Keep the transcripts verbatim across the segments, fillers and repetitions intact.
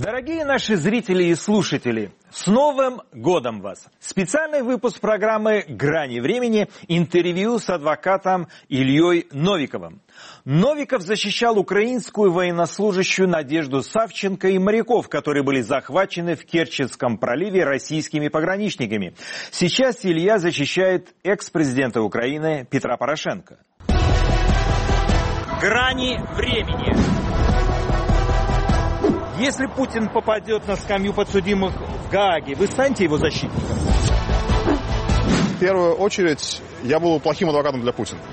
Дорогие наши зрители и слушатели, с Новым годом вас! Специальный выпуск программы «Грани времени» интервью с адвокатом Ильей Новиковым. Новиков защищал украинскую военнослужащую Надежду Савченко и моряков, которые были захвачены в Керченском проливе российскими пограничниками. Сейчас Илья защищает экс-президента Украины Петра Порошенко. «Грани времени». Если Путин попадет на скамью подсудимых в Гааге, вы станете его защитником? В первую очередь, я был плохим адвокатом для Путина.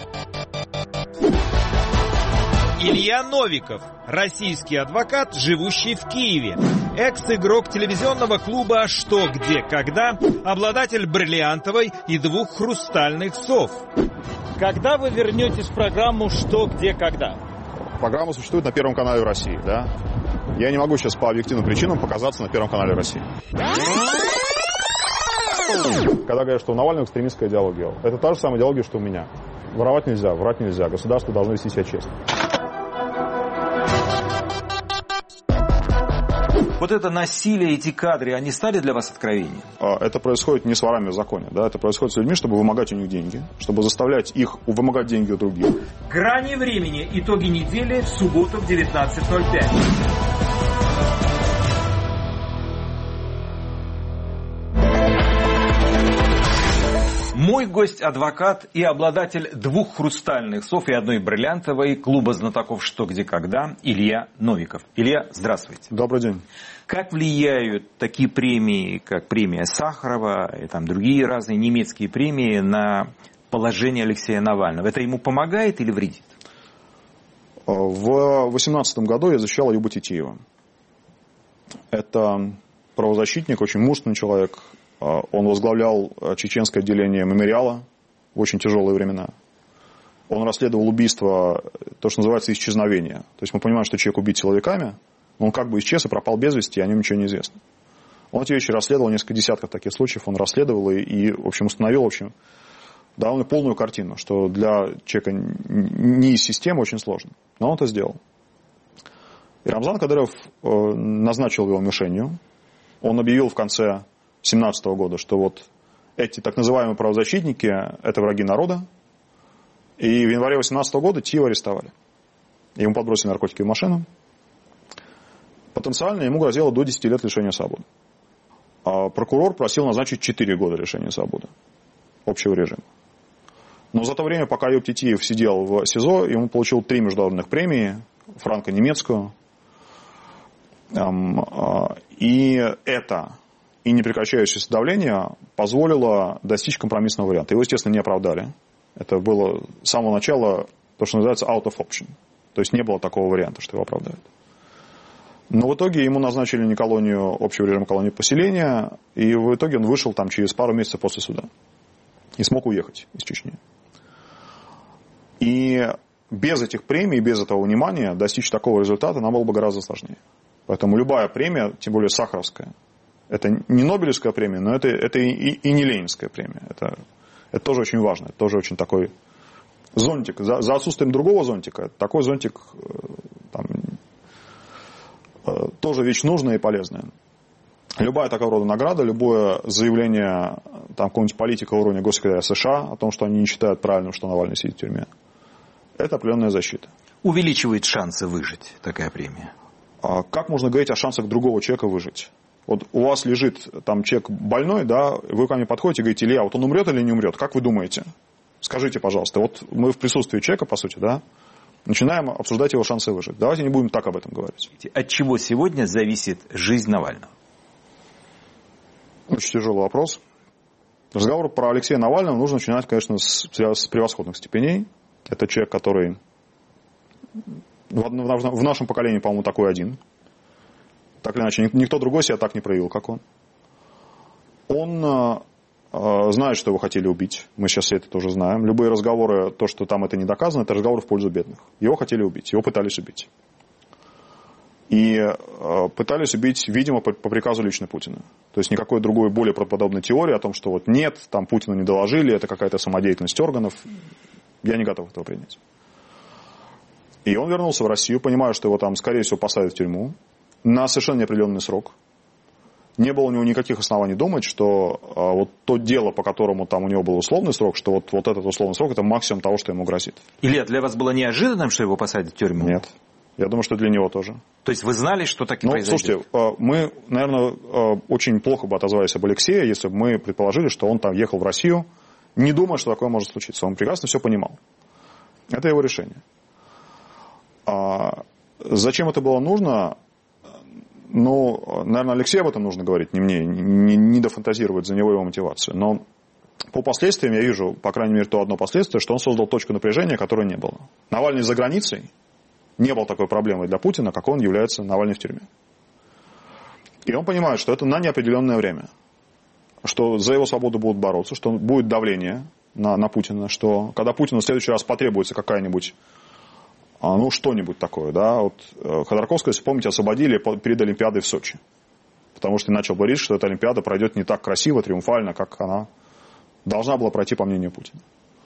Илья Новиков, российский адвокат, живущий в Киеве. Экс-игрок телевизионного клуба «Что, где, когда», обладатель бриллиантовой и двух хрустальных сов. Когда вы вернетесь в программу «Что, где, когда»? Программа существует на Первом канале России, да? Я не могу сейчас по объективным причинам показаться на Первом канале России. Когда говорят, что у Навального экстремистская идеология, это та же самая идеология, что у меня. Воровать нельзя, врать нельзя, государство должно вести себя честно. Вот это насилие, эти кадры, они стали для вас откровением? Это происходит не с ворами в законе, да? Это происходит с людьми, чтобы вымогать у них деньги, чтобы заставлять их вымогать деньги у других. Грани времени. Итоги недели в субботу в девятнадцать ноль пять. Мой гость – адвокат и обладатель двух хрустальных сов и одной бриллиантовой клуба знатоков «Что, где, когда» Илья Новиков. Илья, здравствуйте. Добрый день. Как влияют такие премии, как премия Сахарова и там другие разные немецкие премии на положение Алексея Навального? Это ему помогает или вредит? В две тысячи восемнадцатом году я защищал Аюба Титиева. Это правозащитник, очень мужественный человек. Он возглавлял чеченское отделение мемориала в очень тяжелые времена. Он расследовал убийство, то, что называется, исчезновение. То есть мы понимаем, что человек убит силовиками, но он как бы исчез и пропал без вести, и о нем ничего не известно. Он эти вещи расследовал, несколько десятков таких случаев он расследовал и, и в общем, установил в общем, довольно полную картину, что для человека не из системы очень сложно. Но он это сделал. И Рамзан Кадыров назначил его мишенью. Он объявил в конце две тысячи семнадцатого года, что вот эти так называемые правозащитники – это враги народа. И в январе две тысячи восемнадцатого года Тиева арестовали. Ему подбросили наркотики в машину. Потенциально ему грозило до десяти лет лишения свободы. А прокурор просил назначить четыре года лишения свободы общего режима. Но за то время, пока Аюб Титиев сидел в СИЗО, ему получил три международных премии, франко-немецкую. И это... и непрекращающееся давление позволило достичь компромиссного варианта. Его, естественно, не оправдали. Это было с самого начала то, что называется out of option. То есть не было такого варианта, что его оправдают. Но в итоге ему назначили не колонию общего режима, колонию поселения, и в итоге он вышел там через пару месяцев после суда. И смог уехать из Чечни. И без этих премий, без этого внимания достичь такого результата нам было бы гораздо сложнее. Поэтому любая премия, тем более сахаровская, это не Нобелевская премия, но это, это и, и не Ленинская премия. Это, это тоже очень важно. Это тоже очень такой зонтик. За, за отсутствием другого зонтика, такой зонтик там, тоже вещь нужная и полезная. Любая такого рода награда, любое заявление там, какого-нибудь политика уровня госсекретаря США о том, что они не считают правильным, что Навальный сидит в тюрьме, это определенная защита. Увеличивает шансы выжить такая премия? А как можно говорить о шансах другого человека выжить? Вот у вас лежит там человек больной, да, вы ко мне подходите и говорите: Илья, вот он умрет или не умрет? Как вы думаете? Скажите, пожалуйста. Вот мы в присутствии человека, по сути, да, начинаем обсуждать его шансы выжить. Давайте не будем так об этом говорить. От чего сегодня зависит жизнь Навального? Очень тяжелый вопрос. Разговор про Алексея Навального нужно начинать, конечно, с, с превосходных степеней. Это человек, который в, в, в нашем поколении, по-моему, такой один. Так или иначе, никто другой себя так не проявил, как он. Он э, знает, что его хотели убить. Мы сейчас все это тоже знаем. Любые разговоры, то, что там это не доказано, это разговоры в пользу бедных. Его хотели убить, его пытались убить. И э, пытались убить, видимо, по, по приказу лично Путина. То есть никакой другой, более правдоподобной теории о том, что вот нет, там Путину не доложили, это какая-то самодеятельность органов, я не готов этого принять. И он вернулся в Россию, понимая, что его там, скорее всего, посадят в тюрьму. на совершенно неопределенный срок. Не было у него никаких оснований думать, что а, вот то дело, по которому там у него был условный срок, что вот, вот этот условный срок – это максимум того, что ему грозит. Илья, для вас было неожиданным, что его посадят в тюрьму? Нет. Я думаю, что для него тоже. То есть вы знали, что так и ну, произойдет? Слушайте, мы, наверное, очень плохо бы отозвались об Алексее, если бы мы предположили, что он там ехал в Россию, не думая, что такое может случиться. Он прекрасно все понимал. Это его решение. А зачем это было нужно? Ну, наверное, Алексею об этом нужно говорить, не мне, не, не дофантазировать за него его мотивацию. Но по последствиям я вижу, по крайней мере, то одно последствие, что он создал точку напряжения, которой не было. Навальный за границей не был такой проблемой для Путина, как он является Навальный в тюрьме. И он понимает, что это на неопределенное время, что за его свободу будут бороться, что будет давление на, на Путина, что когда Путину в следующий раз потребуется какая-нибудь, ну, что-нибудь такое, да, вот Ходорковского, если помните, освободили перед Олимпиадой в Сочи, потому что начал говорить, что эта Олимпиада пройдет не так красиво, триумфально, как она должна была пройти, по мнению Путина.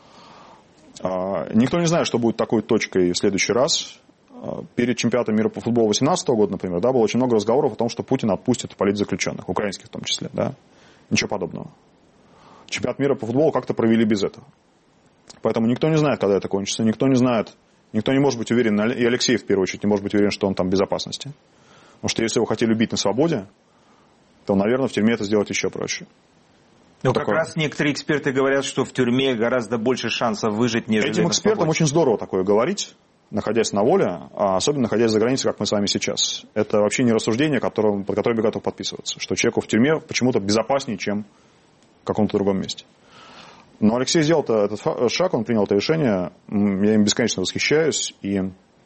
Никто не знает, что будет такой точкой в следующий раз. Перед чемпионатом мира по футболу две тысячи восемнадцатого года, например, да, было очень много разговоров о том, что Путин отпустит политзаключенных, украинских в том числе, да. Ничего подобного. Чемпионат мира по футболу как-то провели без этого. Поэтому никто не знает, когда это кончится, никто не знает, никто не может быть уверен, и Алексей в первую очередь не может быть уверен, что он там в безопасности. Потому что если его хотели убить на свободе, то, наверное, в тюрьме это сделать еще проще. Но как раз некоторые эксперты говорят, что в тюрьме гораздо больше шансов выжить, нежели Этим на экспертам свободе. очень здорово такое говорить, находясь на воле, а особенно находясь за границей, как мы с вами сейчас. Это вообще не рассуждение, которым, под которым я готов подписываться. Что человеку в тюрьме почему-то безопаснее, чем в каком-то другом месте. Но Алексей сделал этот шаг, он принял это решение. Я им бесконечно восхищаюсь. И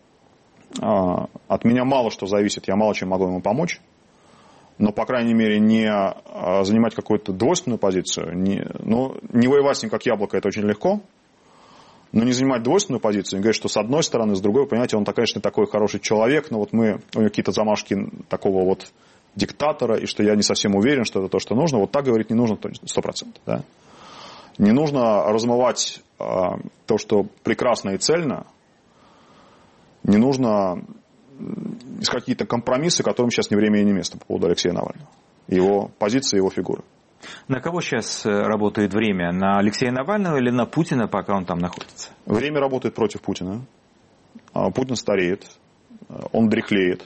а, от меня мало что зависит, я мало чем могу ему помочь. Но, по крайней мере, не а, занимать какую-то двойственную позицию. Не, ну, не воевать с ним как яблоко, это очень легко. Но не занимать двойственную позицию, не говорить, что с одной стороны, с другой, понимаете, он, конечно, такой хороший человек, но вот мы, у него какие-то замашки такого вот диктатора, и что я не совсем уверен, что это то, что нужно. Вот так говорить не нужно сто процентов. Да? Не нужно размывать а, то, что прекрасно и цельно. Не нужно искать какие-то компромиссы, которым сейчас ни время и ни место по поводу Алексея Навального. Его позиции, его фигуры. На кого сейчас работает время? На Алексея Навального или на Путина, пока он там находится? Время работает против Путина. Путин стареет, он дряхлеет.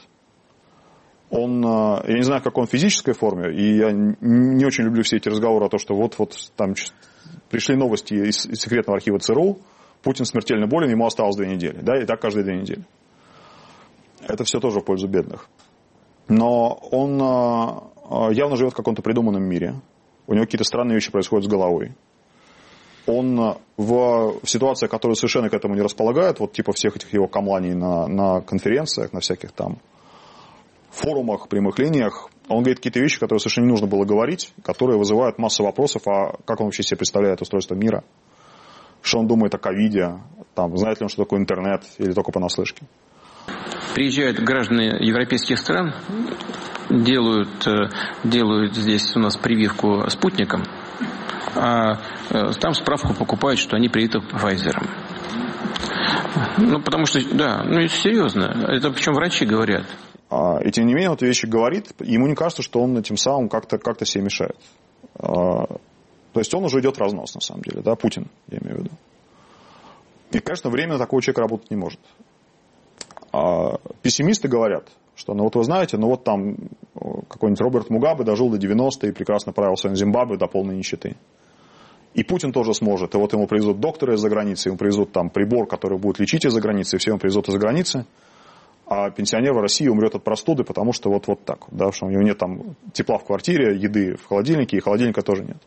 Он, я не знаю, в какой он физической форме, и я не очень люблю все эти разговоры о том, что вот-вот там пришли новости из секретного архива ЦРУ, Путин смертельно болен, ему осталось две недели. Да, и так каждые две недели. Это все тоже в пользу бедных. Но он явно живет в каком-то придуманном мире. У него какие-то странные вещи происходят с головой. Он в ситуациях, которые совершенно к этому не располагают, вот типа всех этих его камланий на, на конференциях, на всяких там форумах, прямых линиях, он говорит какие-то вещи, которые совершенно не нужно было говорить, которые вызывают массу вопросов, а как он вообще себе представляет устройство мира, что он думает о ковиде, там, знает ли он, что такое интернет, или только понаслышке. Приезжают граждане европейских стран, делают, делают здесь у нас прививку спутником, а там справку покупают, что они привиты Pfizer. Ну, потому что, да, ну, это серьезно. Это причем врачи говорят. А, и тем не менее, он эти вещи говорит, ему не кажется, что он этим самым как-то, как-то себе мешает. А, то есть он уже идет в разнос, на самом деле, да, Путин, я имею в виду. И, конечно, временно такого человека работать не может. А пессимисты говорят, что, ну вот вы знаете, ну вот там какой-нибудь Роберт Мугабе дожил до девяноста и прекрасно правил своим Зимбабве до полной нищеты. И Путин тоже сможет. И вот ему привезут доктора из-за границы, ему привезут там прибор, который будет лечить из-за границы, и все ему привезут из-за границы. А пенсионер в России умрет от простуды, потому что вот, вот так. Да, что у него нет там тепла в квартире, еды в холодильнике, и холодильника тоже нет.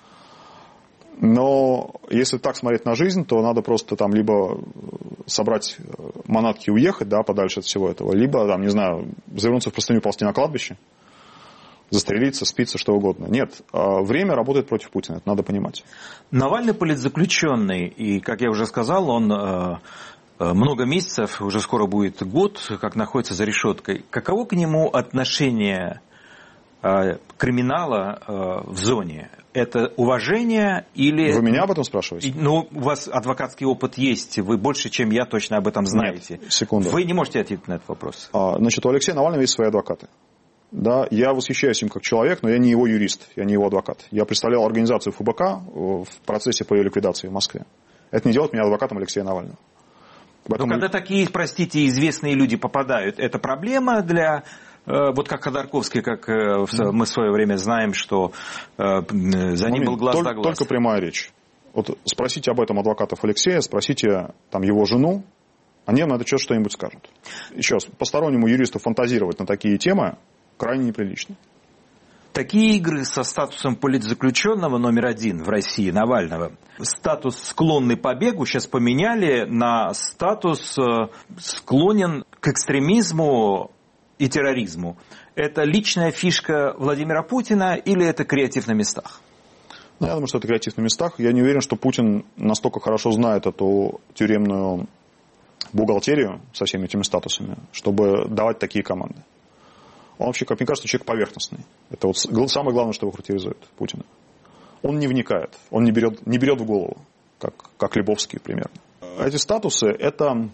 Но если так смотреть на жизнь, то надо просто там либо собрать манатки и уехать, да, подальше от всего этого, либо, там, не знаю, завернуться в простыню, ползти на кладбище, застрелиться, спиться, что угодно. Нет, время работает против Путина, это надо понимать. Навальный политзаключенный, и, как я уже сказал, он э, много месяцев, уже скоро будет год, как находится за решеткой. Каково к нему отношение э, криминала э, в зоне? Это уважение или... Вы меня об этом спрашиваете? Ну, у вас адвокатский опыт есть, вы больше, чем я, точно об этом знаете. Нет, секунду. Вы не можете ответить на этот вопрос. А, значит, у Алексея Навального есть свои адвокаты. Да, я восхищаюсь им как человек, но я не его юрист, я не его адвокат. Я представлял организацию ФБК в процессе по ее ликвидации в Москве. Это не делает меня адвокатом Алексея Навального. Поэтому... Но когда такие, простите, известные люди попадают, это проблема для... Вот как Ходорковский, как мы в свое время знаем, что за ним был глаз да глаз. Только прямая речь. Вот спросите об этом адвокатов Алексея, спросите там его жену, они вам на это что-нибудь скажут. Еще раз, постороннему юристу фантазировать на такие темы крайне неприлично. Такие игры со статусом политзаключенного номер один в России, Навального, статус склонный к побегу сейчас поменяли на статус склонен к экстремизму и терроризму. Это личная фишка Владимира Путина или это креатив на местах? Ну, я думаю, что это креатив на местах. Я не уверен, что Путин настолько хорошо знает эту тюремную бухгалтерию со всеми этими статусами, чтобы давать такие команды. Он вообще, как мне кажется, человек поверхностный. Это вот самое главное, что его характеризует Путина. Он не вникает, он не берет, не берет в голову, как, как Лебовский примерно. Эти статусы – это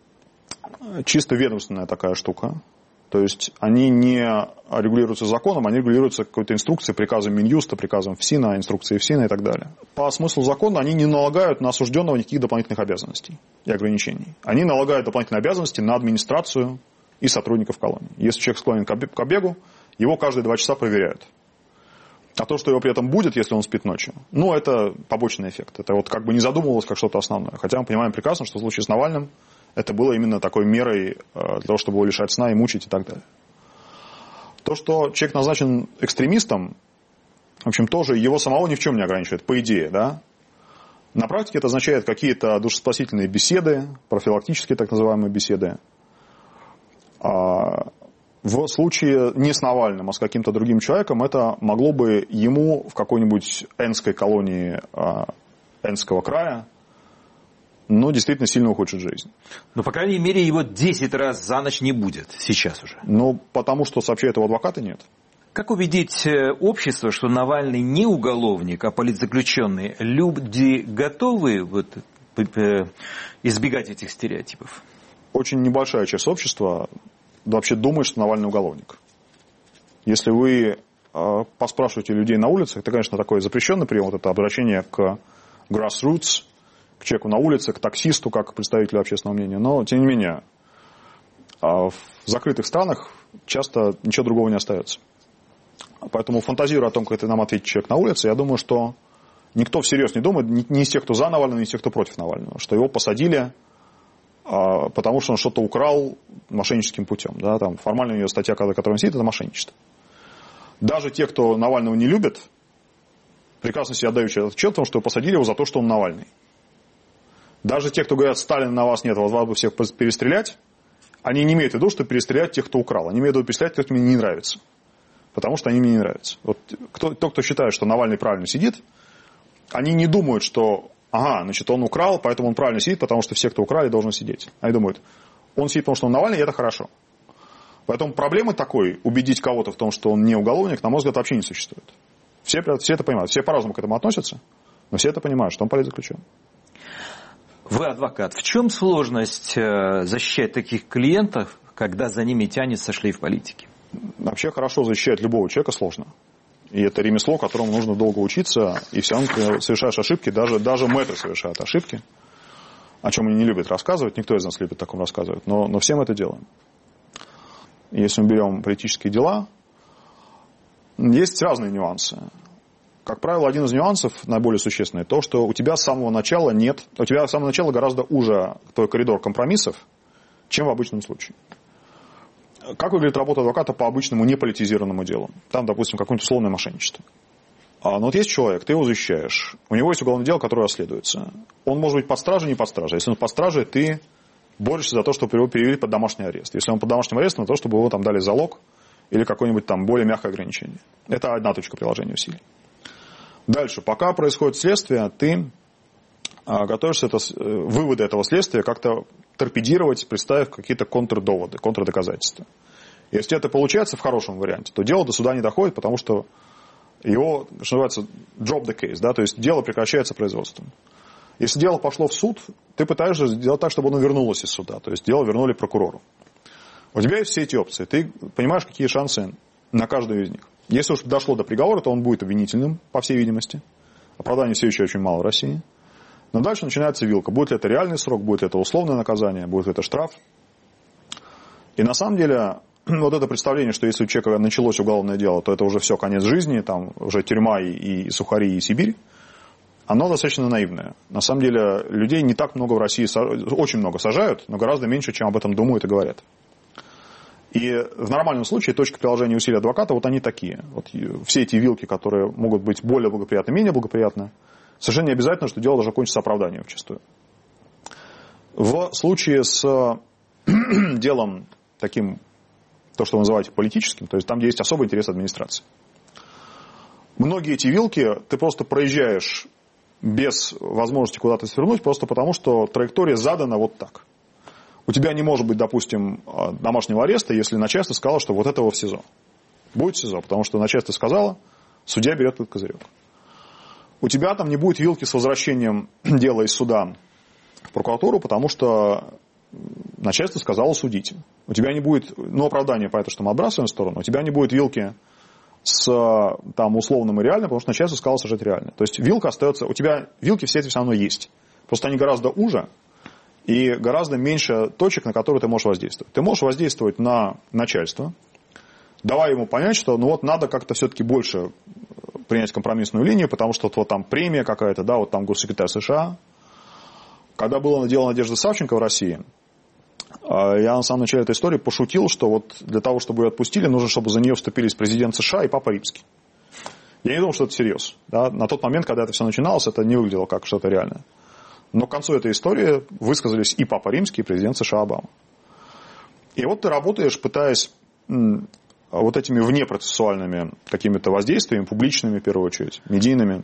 чисто ведомственная такая штука. То есть они не регулируются законом, они регулируются какой-то инструкцией, приказом Минюста, приказом ФСИНа, инструкцией ФСИНа и так далее. По смыслу закона они не налагают на осужденного никаких дополнительных обязанностей и ограничений. Они налагают дополнительные обязанности на администрацию и сотрудников колонии. Если человек склонен к побегу, его каждые два часа проверяют. А то, что его при этом будет, если он спит ночью, ну, это побочный эффект. Это вот как бы не задумывалось как что-то основное. Хотя мы понимаем прекрасно, что в случае с Навальным это было именно такой мерой для того, чтобы его лишать сна и мучить и так далее. То, что человек назначен экстремистом, в общем, тоже его самого ни в чем не ограничивает, по идее, да. На практике это означает какие-то душеспасительные беседы, профилактические так называемые беседы. В случае не с Навальным, а с каким-то другим человеком, это могло бы ему в какой-нибудь энской колонии Энского края, но действительно сильно ухудшит жизнь. Но, по крайней мере, его десять раз за ночь не будет сейчас уже. Ну, потому что сообщают его адвокаты, нет. Как убедить общество, что Навальный не уголовник, а политзаключенный? Люди готовы вот, избегать этих стереотипов? Очень небольшая часть общества вообще думает, что Навальный уголовник. Если вы э, поспрашиваете людей на улице, это, конечно, такой запрещенный прием, вот это обращение к grassroots, к человеку на улице, к таксисту, как к представителю общественного мнения. Но, тем не менее, э, в закрытых странах часто ничего другого не остается. Поэтому, фантазируя о том, как это нам ответит человек на улице, я думаю, что никто всерьез не думает, ни, ни из тех, кто за Навального, ни из тех, кто против Навального, что его посадили, потому что он что-то украл мошенническим путем. Да? Там формально у него статья, которая он сидит, это мошенничество. Даже те, кто Навального не любит, прекрасно себе отдают отчет о том, что посадили его за то, что он Навальный. Даже те, кто говорят, Сталин на вас нет, вас надо всех перестрелять, они не имеют в виду, что перестрелять тех, кто украл. Они имеют в виду перестрелять тех, кто мне не нравится. Потому что они мне не нравятся. Вот кто, тот, кто считает, что Навальный правильно сидит, они не думают, что ага, значит, он украл, поэтому он правильно сидит, потому что все, кто украли, должны сидеть. Они думают, он сидит, потому что он Навальный, и это хорошо. Поэтому проблемы такой, убедить кого-то в том, что он не уголовник, на мой взгляд, вообще не существует. Все, все это понимают, все по-разному к этому относятся, но все это понимают, что он политзаключенный. Вы адвокат. В чем сложность защищать таких клиентов, когда за ними тянется шлейф политики? Вообще хорошо защищать любого человека сложно. И это ремесло, которому нужно долго учиться, и все равно совершаешь ошибки, даже, даже мэтры совершают ошибки, о чем они не любят рассказывать, никто из нас любит таком рассказывать, но, но все мы это делаем. Если мы берем политические дела, есть разные нюансы. Как правило, один из нюансов, наиболее существенный, то, что у тебя с самого начала нет, у тебя с самого начала гораздо уже твой коридор компромиссов, чем в обычном случае. Как выглядит работа адвоката по обычному неполитизированному делу? Там, допустим, какое-нибудь условное мошенничество. А, но вот есть человек, ты его защищаешь. У него есть уголовное дело, которое расследуется. Он может быть под стражей, не под стражей. Если он под стражей, ты борешься за то, чтобы его перевели под домашний арест. Если он под домашним арестом, то то, чтобы его там дали залог или какое-нибудь там более мягкое ограничение. Это одна точка приложения усилий. Дальше. Пока происходит следствие, ты а, готовишься это, выводы этого следствия как-то торпедировать, представив какие-то контрдоводы, контрдоказательства. Если это получается в хорошем варианте, то дело до суда не доходит, потому что его, что называется, drop the case, да, то есть дело прекращается производством. Если дело пошло в суд, ты пытаешься сделать так, чтобы оно вернулось из суда, то есть дело вернули прокурору. У тебя есть все эти опции, ты понимаешь, какие шансы на каждую из них. Если уж дошло до приговора, то он будет обвинительным, по всей видимости. Оправданий все еще очень мало в России. Но дальше начинается вилка. Будет ли это реальный срок, будет ли это условное наказание, будет ли это штраф. И на самом деле, вот это представление, что если у человека началось уголовное дело, то это уже все, конец жизни, там уже тюрьма и, и сухари, и Сибирь, оно достаточно наивное. На самом деле, людей не так много в России, очень много сажают, но гораздо меньше, чем об этом думают и говорят. И в нормальном случае точка приложения усилий адвоката, вот они такие. Вот все эти вилки, которые могут быть более благоприятны, менее благоприятны, совершенно не обязательно, что дело должно кончиться оправданием вчастую. В случае с делом таким, то, что вы называете политическим, то есть там, где есть особый интерес администрации. Многие эти вилки ты просто проезжаешь без возможности куда-то свернуть, просто потому, что траектория задана вот так. У тебя не может быть, допустим, домашнего ареста, если начальство сказало, что вот этого в СИЗО. Будет СИЗО, потому что начальство сказало, судья берет под козырек. У тебя там не будет вилки с возвращением дела из суда в прокуратуру, потому что начальство сказало судить. У тебя не будет, ну, оправдания, понятно, что мы отбрасываем в сторону, у тебя не будет вилки с там, условным и реальным, потому что начальство сказало сажать реально. То есть вилка остается, у тебя вилки все эти все равно есть. Просто они гораздо уже и гораздо меньше точек, на которые ты можешь воздействовать. Ты можешь воздействовать на начальство, давая ему понять, что ну вот надо как-то все-таки больше принять компромиссную линию, потому что вот, вот там премия какая-то, да, вот там госсекретарь США. Когда было дело Надежды Савченко в России, я на самом начале этой истории пошутил, что вот для того, чтобы ее отпустили, нужно, чтобы за нее вступились президент США и Папа Римский. Я не думал, что это всерьез. Да? На тот момент, когда это все начиналось, это не выглядело как что-то реальное. Но к концу этой истории высказались и Папа Римский, и президент США Обама. И вот ты работаешь, пытаясь м, вот этими внепроцессуальными какими-то воздействиями, публичными в первую очередь, медийными,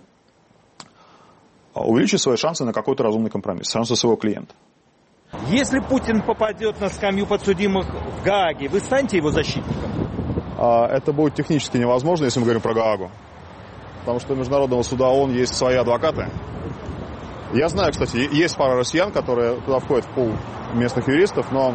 увеличить свои шансы на какой-то разумный компромисс, шансы своего клиента. Если Путин попадет на скамью подсудимых в Гааге, вы станете его защитником? Это будет технически невозможно, если мы говорим про Гаагу. Потому что у Международного суда ООН есть свои адвокаты. Я знаю, кстати, есть пара россиян, которые туда входят в пул местных юристов, но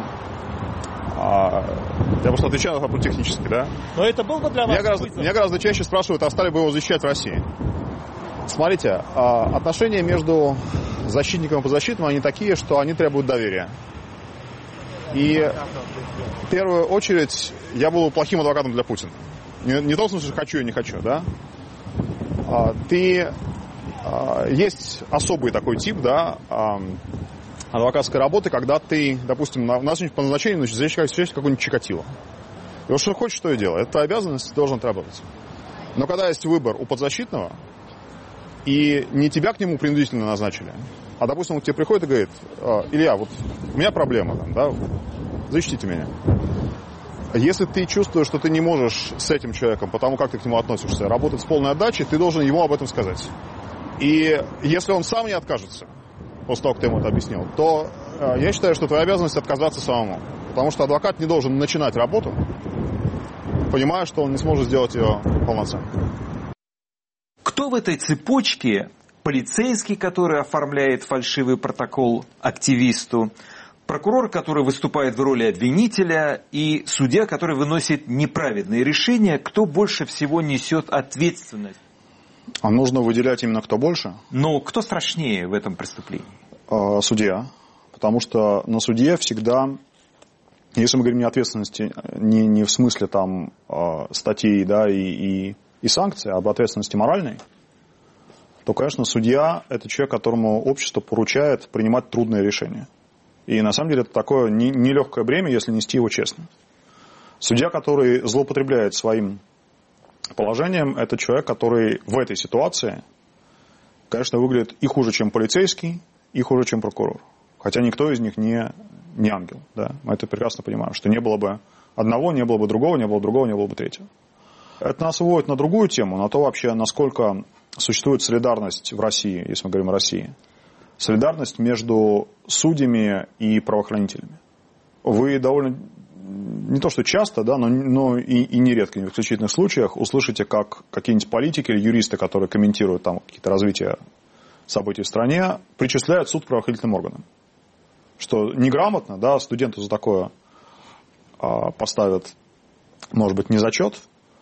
а, я просто отвечаю на вопрос технически, да? Но это был бы для вас... Меня гораздо, меня гораздо чаще спрашивают, а стали бы его защищать в России. Смотрите, отношения между защитником и подзащитным, они такие, что они требуют доверия. И в первую очередь я буду плохим адвокатом для Путина. Не, не в том смысле, что хочу и не хочу, да? Ты... Есть особый такой тип, да, адвокатской работы, когда ты, допустим, на, по назначению защищаешь какой-нибудь Чикатило. И вот что хочешь, что и делай. Это твоя обязанность, ты должен отработать. Но когда есть выбор у подзащитного, и не тебя к нему принудительно назначили, а, допустим, он к тебе приходит и говорит: Илья, вот у меня проблема, там, да, защитите меня. Если ты чувствуешь, что ты не можешь с этим человеком, потому как ты к нему относишься, работать с полной отдачей, ты должен ему об этом сказать. И если он сам не откажется, после того, как ты ему это объяснил, то э, я считаю, что твоя обязанность отказаться самому. Потому что адвокат не должен начинать работу, понимая, что он не сможет сделать ее полноценно. Кто в этой цепочке? Полицейский, который оформляет фальшивый протокол активисту, прокурор, который выступает в роли обвинителя, и судья, который выносит неправедные решения, кто больше всего несет ответственность? А нужно выделять именно кто больше? Но кто страшнее в этом преступлении? Э, судья. Потому что на судье всегда, если мы говорим не о ответственности, не, не в смысле там э, статей, да, и, и, и санкций, а об ответственности моральной, то, конечно, судья – это человек, которому общество поручает принимать трудные решения. И на самом деле это такое нелегкое бремя, если нести его честно. Судья, который злоупотребляет своим положением, это человек, который в этой ситуации, конечно, выглядит и хуже, чем полицейский, и хуже, чем прокурор. Хотя никто из них не, не ангел. Да? Мы это прекрасно понимаем, что не было бы одного, не было бы другого, не было бы другого, не было бы третьего. Это нас выводит на другую тему, на то вообще, насколько существует солидарность в России, если мы говорим о России. Солидарность между судьями и правоохранителями. Вы довольно не то что часто, да, но, но и, и нередко, в исключительных случаях услышите, как какие-нибудь политики или юристы, которые комментируют там какие-то развития событий в стране, причисляют суд к правоохранительным органам. Что неграмотно, да, студенту за такое а, поставят, может быть, не зачет,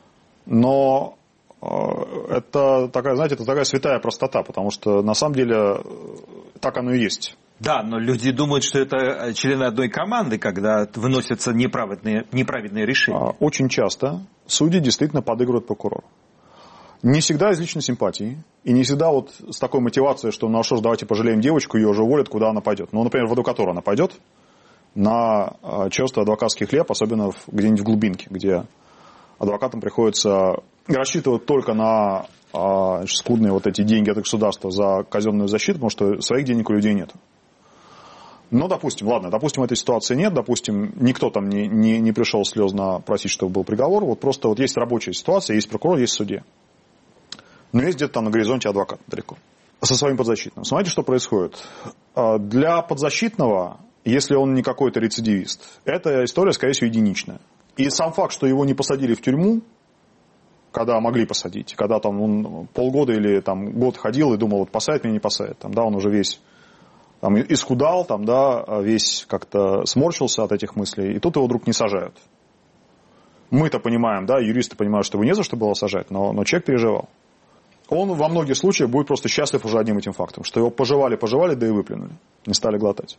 но а, это такая, знаете, это такая святая простота, потому что на самом деле так оно и есть. Да, но люди думают, что это члены одной команды, когда выносятся неправедные, неправедные решения. Очень часто судьи действительно подыгрывают прокурору. Не всегда из личной симпатии, и не всегда вот с такой мотивацией, что ну а что ж, давайте пожалеем девочку, ее уже уволят, куда она пойдет. Ну, например, в адвокатуру она пойдет на черствый адвокатский хлеб, особенно где-нибудь в глубинке, где адвокатам приходится рассчитывать только на значит, скудные вот эти деньги от государства за казенную защиту, потому что своих денег у людей нет. Ну, допустим, ладно, допустим, этой ситуации нет, допустим, никто там не, не, не пришел слезно просить, чтобы был приговор, вот просто вот есть рабочая ситуация, есть прокурор, есть судья. Но есть где-то там на горизонте адвокат далеко, со своим подзащитным. Смотрите, что происходит. Для подзащитного, если он не какой-то рецидивист, эта история, скорее всего, единичная. И сам факт, что его не посадили в тюрьму, когда могли посадить, когда там он полгода или там, год ходил и думал, вот посадят меня, не посадят, там, да, он уже весь... Там, исхудал, там, да, весь как-то сморщился от этих мыслей, и тут его вдруг не сажают. Мы-то понимаем, да, юристы понимают, что его не за что было сажать, но, но человек переживал. Он во многих случаях будет просто счастлив уже одним этим фактом, что его пожевали-пожевали, да и выплюнули, не стали глотать.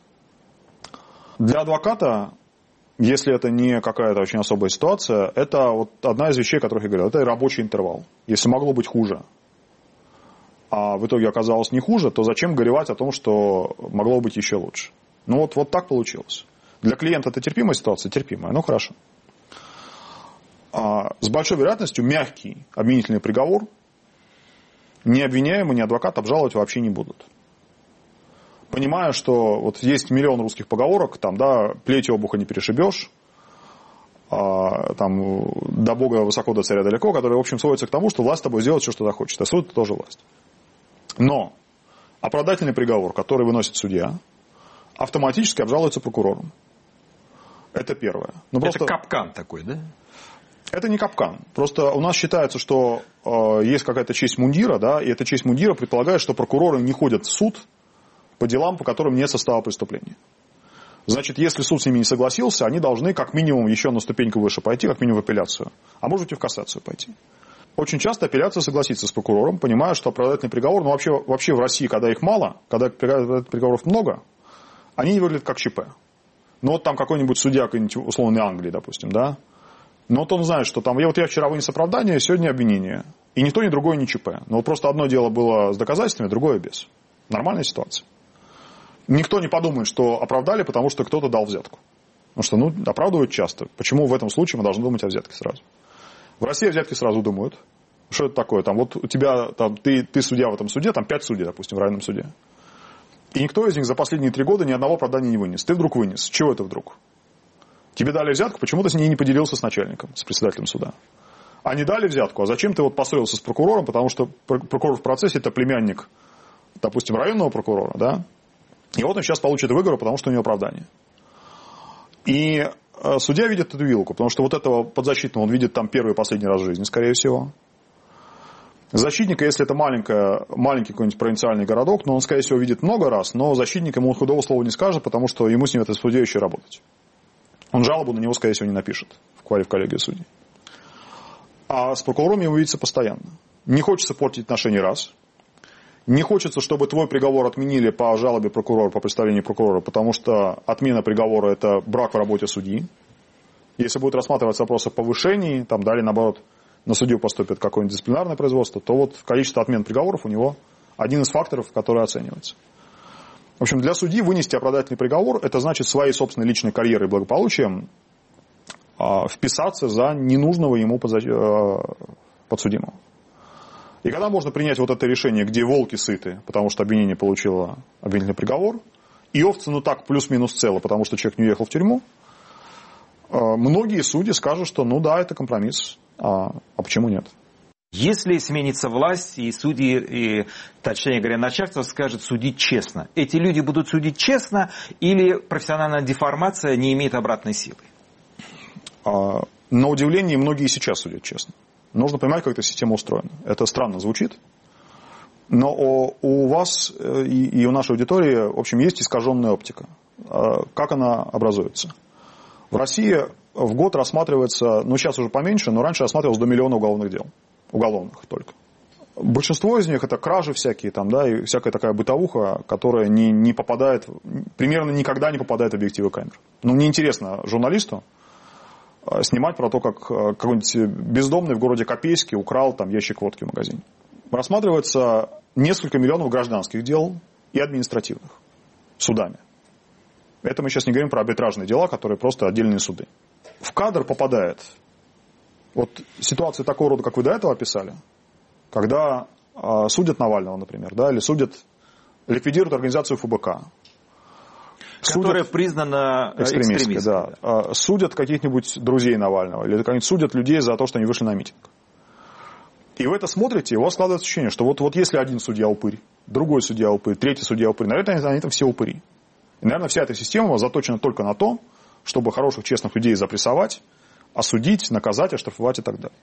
Для адвоката, если это не какая-то очень особая ситуация, это вот одна из вещей, о которых я говорил, это рабочий интервал. Если могло быть хуже, а в итоге оказалось не хуже, то зачем горевать о том, что могло быть еще лучше? Ну вот, вот так получилось. Для клиента это терпимая ситуация, терпимая, ну хорошо. А с большой вероятностью мягкий обвинительный приговор ни обвиняемый, ни адвокат обжаловать вообще не будут. Понимая, что вот есть миллион русских поговорок, там, да, плеть обуха не перешибешь, а, там, до Бога высоко, до царя далеко, которые, в общем, сводятся к тому, что власть с тобой сделает все, что захочет, а суд тоже власть. Но оправдательный приговор, который выносит судья, автоматически обжалуется прокурором. Это первое. Но это просто... капкан такой, да? Это не капкан. Просто у нас считается, что э, есть какая-то честь мундира, да, и эта честь мундира предполагает, что прокуроры не ходят в суд по делам, по которым нет состава преступления. Значит, если суд с ними не согласился, они должны как минимум еще на ступеньку выше пойти, как минимум в апелляцию. А может и в кассацию пойти. Очень часто апелляция согласится с прокурором, понимая, что оправдательный приговор, ну вообще, вообще в России, когда их мало, когда приговоров много, они не выглядят как ЧП. Ну вот там какой-нибудь судья, какой-нибудь условной Англии, допустим, да, но вот он знает, что там, я вот я вчера вынес оправдание, сегодня обвинение. И ни то, ни другое не ЧП. Но вот просто одно дело было с доказательствами, другое без. Нормальная ситуация. Никто не подумает, что оправдали, потому что кто-то дал взятку. Потому что, ну, оправдывают часто. Почему в этом случае мы должны думать о взятке сразу? В России о взятке сразу думают. Что это такое? Там, вот у тебя, там, ты, ты судья в этом суде, там пять судей, допустим, в районном суде. И никто из них за последние три года ни одного оправдания не вынес. Ты вдруг вынес. С чего это вдруг? Тебе дали взятку, почему ты с ней не поделился с начальником, с председателем суда? А не дали взятку, а зачем ты вот поссорился с прокурором, потому что прокурор в процессе это племянник, допустим, районного прокурора, да? И вот он сейчас получит выговор, потому что у него оправдание. И судья видит эту вилку, потому что вот этого подзащитного он видит там первый и последний раз в жизни, скорее всего. Защитника, если это маленькая, маленький какой-нибудь провинциальный городок, но он, скорее всего, видит много раз, но защитник ему худого слова не скажет, потому что ему с ним в этой суде еще работать. Он жалобу на него, скорее всего, не напишет в коллегию судей. А с прокурором ему видится постоянно. Не хочется портить отношения раз. Не хочется, чтобы твой приговор отменили по жалобе прокурора, по представлению прокурора, потому что отмена приговора – это брак в работе судьи. Если будет рассматриваться вопрос о повышении, там, далее, наоборот, на судью поступит какое-нибудь дисциплинарное производство, то вот количество отмен приговоров у него один из факторов, который оценивается. В общем, для судьи вынести оправдательный приговор – это значит своей собственной личной карьерой и благополучием а, вписаться за ненужного ему подсудимого. И когда можно принять вот это решение, где волки сыты, потому что обвинение получило обвинительный приговор, и овцы, ну так, плюс-минус цело, потому что человек не уехал в тюрьму, а, многие судьи скажут, что ну да, это компромисс, а, а почему нет? Если сменится власть, и судьи, и, точнее говоря, начальство скажет судить честно, эти люди будут судить честно, или профессиональная деформация не имеет обратной силы? На удивление, многие сейчас судят честно. Нужно понимать, как эта система устроена. Это странно звучит, но у вас и у нашей аудитории, в общем, есть искаженная оптика. Как она образуется? В России в год рассматривается, ну сейчас уже поменьше, но раньше рассматривалось до миллиона уголовных дел. Уголовных только. Большинство из них это кражи всякие, там, да, и всякая такая бытовуха, которая не, не попадает, примерно никогда не попадает в объективы камер. Ну, мне интересно журналисту снимать про то, как какой-нибудь бездомный в городе Копейске украл там ящик водки в магазине. Рассматривается несколько миллионов гражданских дел и административных судами. Это мы сейчас не говорим про арбитражные дела, которые просто отдельные суды. В кадр попадает вот ситуация такого рода, как вы до этого описали, когда э, судят Навального, например, да, или судят, ликвидируют организацию эф бэ ка. Которая судят, признана экстремистской. Да. Да. Судят каких-нибудь друзей Навального, или как-нибудь судят людей за то, что они вышли на митинг. И вы это смотрите, и у вас складывается ощущение, что вот, вот если один судья упырь, другой судья упырь, третий судья упырь, наверное, они, они там все упыри. И, наверное, вся эта система заточена только на то, чтобы хороших, честных людей запрессовать, осудить, наказать, оштрафовать и так далее.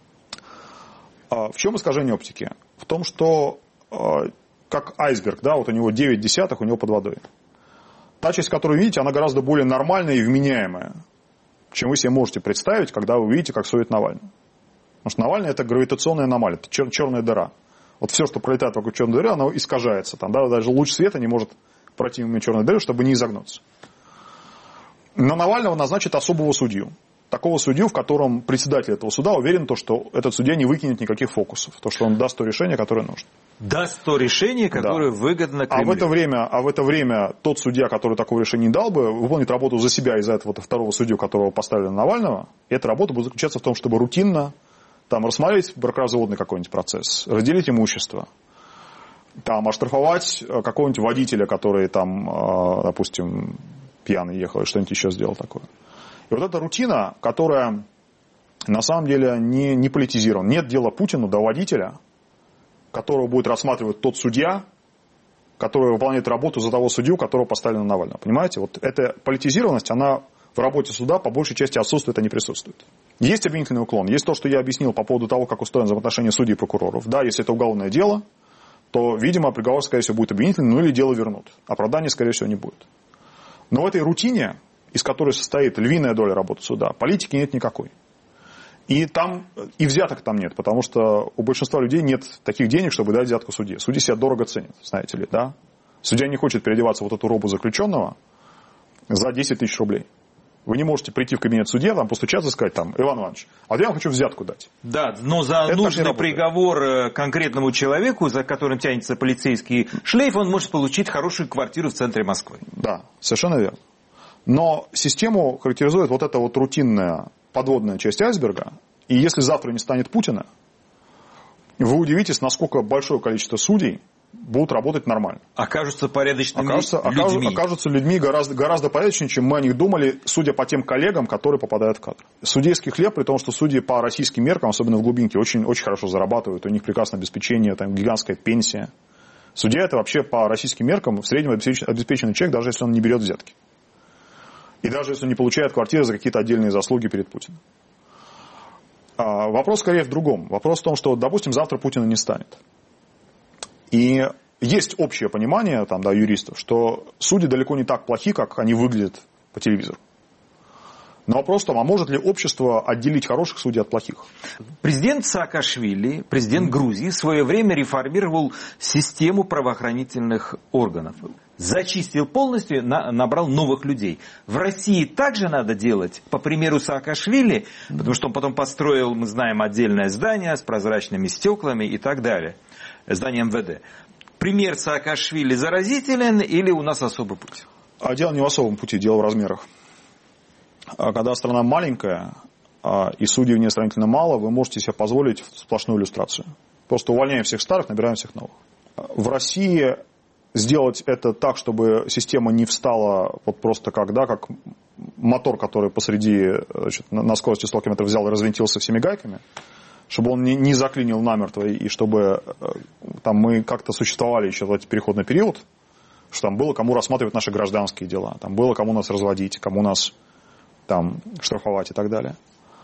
В чем искажение оптики? В том, что как айсберг, да, вот у него девять десятых, у него под водой. Та часть, которую вы видите, она гораздо более нормальная и вменяемая, чем вы себе можете представить, когда вы видите, как судит Навальный. Потому что Навальный – это гравитационная аномалия, это чер- черная дыра. Вот все, что пролетает вокруг черной дыры, оно искажается. Там, да, даже луч света не может пройти мимо черной дыры, чтобы не изогнуться. Но Навального назначит особого судью. Такого судью, в котором председатель этого суда уверен, то, что этот судья не выкинет никаких фокусов. То, что он даст то решение, которое нужно. Даст то решение, которое да. выгодно Кремлю. А в, это время, а в это время тот судья, который такого решения не дал бы, выполнит работу за себя и за этого второго судью, которого поставили на Навального. И эта работа будет заключаться в том, чтобы рутинно там, рассмотреть бракоразводный какой-нибудь процесс, разделить имущество, там, оштрафовать какого-нибудь водителя, который, там, допустим, пьяный ехал и что-нибудь еще сделал такое. И вот эта рутина, которая на самом деле не, не политизирована. Нет дела Путину до водителя, которого будет рассматривать тот судья, который выполняет работу за того судью, которого поставили на Навального. Понимаете? Вот эта политизированность, она в работе суда по большей части отсутствует, а не присутствует. Есть обвинительный уклон. Есть то, что я объяснил по поводу того, как устроено взаимоотношения судей и прокуроров. Да, если это уголовное дело, то, видимо, приговор, скорее всего, будет обвинительный, ну или дело вернут. Оправдания, скорее всего, не будет. Но в этой рутине, из которой состоит львиная доля работы суда, политики нет никакой. И там, и взяток там нет, потому что у большинства людей нет таких денег, чтобы дать взятку судье. Судьи себя дорого ценят, знаете ли, да? Судья не хочет переодеваться в вот эту робу заключенного за десять тысяч рублей. Вы не можете прийти в кабинет судья, там, постучаться и сказать, там, Иван Иванович, а я вам хочу взятку дать. Да, но за это нужный приговор конкретному человеку, за которым тянется полицейский шлейф, он может получить хорошую квартиру в центре Москвы. Да, совершенно верно. Но систему характеризует вот эта вот рутинная подводная часть айсберга. И если завтра не станет Путина, вы удивитесь, насколько большое количество судей будут работать нормально. Окажутся порядочными окажутся, людьми. Окажутся людьми гораздо, гораздо порядочнее, чем мы о них думали, судя по тем коллегам, которые попадают в кадр. Судейский хлеб, при том, что судьи по российским меркам, особенно в глубинке, очень, очень хорошо зарабатывают. У них прекрасное обеспечение, там, гигантская пенсия. Судья – это вообще по российским меркам в среднем обеспеченный человек, даже если он не берет взятки. И даже если он не получает квартиры за какие-то отдельные заслуги перед Путиным. А вопрос скорее в другом. Вопрос в том, что, допустим, завтра Путина не станет. И есть общее понимание там, да, юристов, что судьи далеко не так плохи, как они выглядят по телевизору. Но вопрос в том, а может ли общество отделить хороших судей от плохих? Президент Саакашвили, президент Грузии, в свое время реформировал систему правоохранительных органов. Зачистил полностью, на, набрал новых людей. В России также надо делать, по примеру Саакашвили, потому что он потом построил, мы знаем, отдельное здание с прозрачными стеклами и так далее. Здание эм вэ дэ. Пример Саакашвили заразителен или у нас особый путь? А дело не в особом пути, дело в размерах. Когда страна маленькая, и судей в ней сравнительно мало, вы можете себе позволить сплошную иллюстрацию. Просто увольняем всех старых, набираем всех новых. В России сделать это так, чтобы система не встала вот просто как, да, как мотор, который посреди, значит, на скорости сто километров взял и развинтился всеми гайками, чтобы он не, не заклинил намертво, и чтобы там, мы как-то существовали еще в этот переходный период, что там было кому рассматривать наши гражданские дела, там было кому нас разводить, кому нас там, штрафовать и так далее.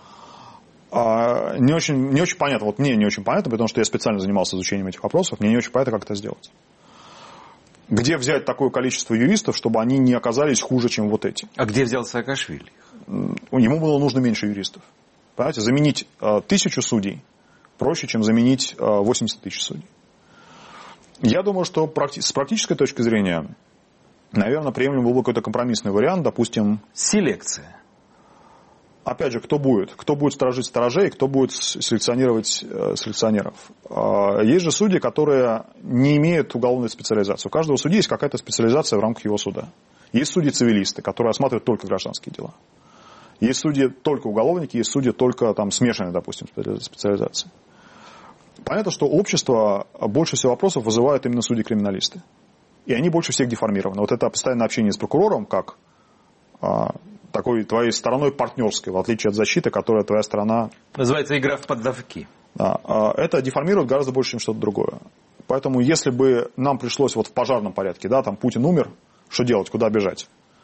А, не, очень, не очень понятно, вот мне не очень понятно, потому что я специально занимался изучением этих вопросов, мне не очень понятно, как это сделать. Где взять такое количество юристов, чтобы они не оказались хуже, чем вот эти? А где взял Саакашвили? Ему было нужно меньше юристов. Понимаете, заменить э, тысячу судей проще, чем заменить э, восемьдесят тысяч судей. Я думаю, что практи- с практической точки зрения, наверное, приемлем был бы какой-то компромиссный вариант, допустим... Селекция. Опять же, кто будет? Кто будет сторожить сторожей, кто будет селекционировать э, селекционеров? Э, есть же судьи, которые не имеют уголовной специализации. У каждого судьи есть какая-то специализация в рамках его суда. Есть судьи-цивилисты, которые осматривают только гражданские дела. Есть судьи только уголовники, есть судьи только там смешанные, допустим, специализации. Понятно, что общество больше всего вопросов вызывают именно судьи-криминалисты. И они больше всех деформированы. Вот это постоянное общение с прокурором, как а, такой твоей стороной партнерской, в отличие от защиты, которая твоя сторона... Называется игра в поддавки. Да, а, это деформирует гораздо больше, чем что-то другое. Поэтому если бы нам пришлось вот в пожарном порядке, да, там Путин умер, что делать, куда бежать?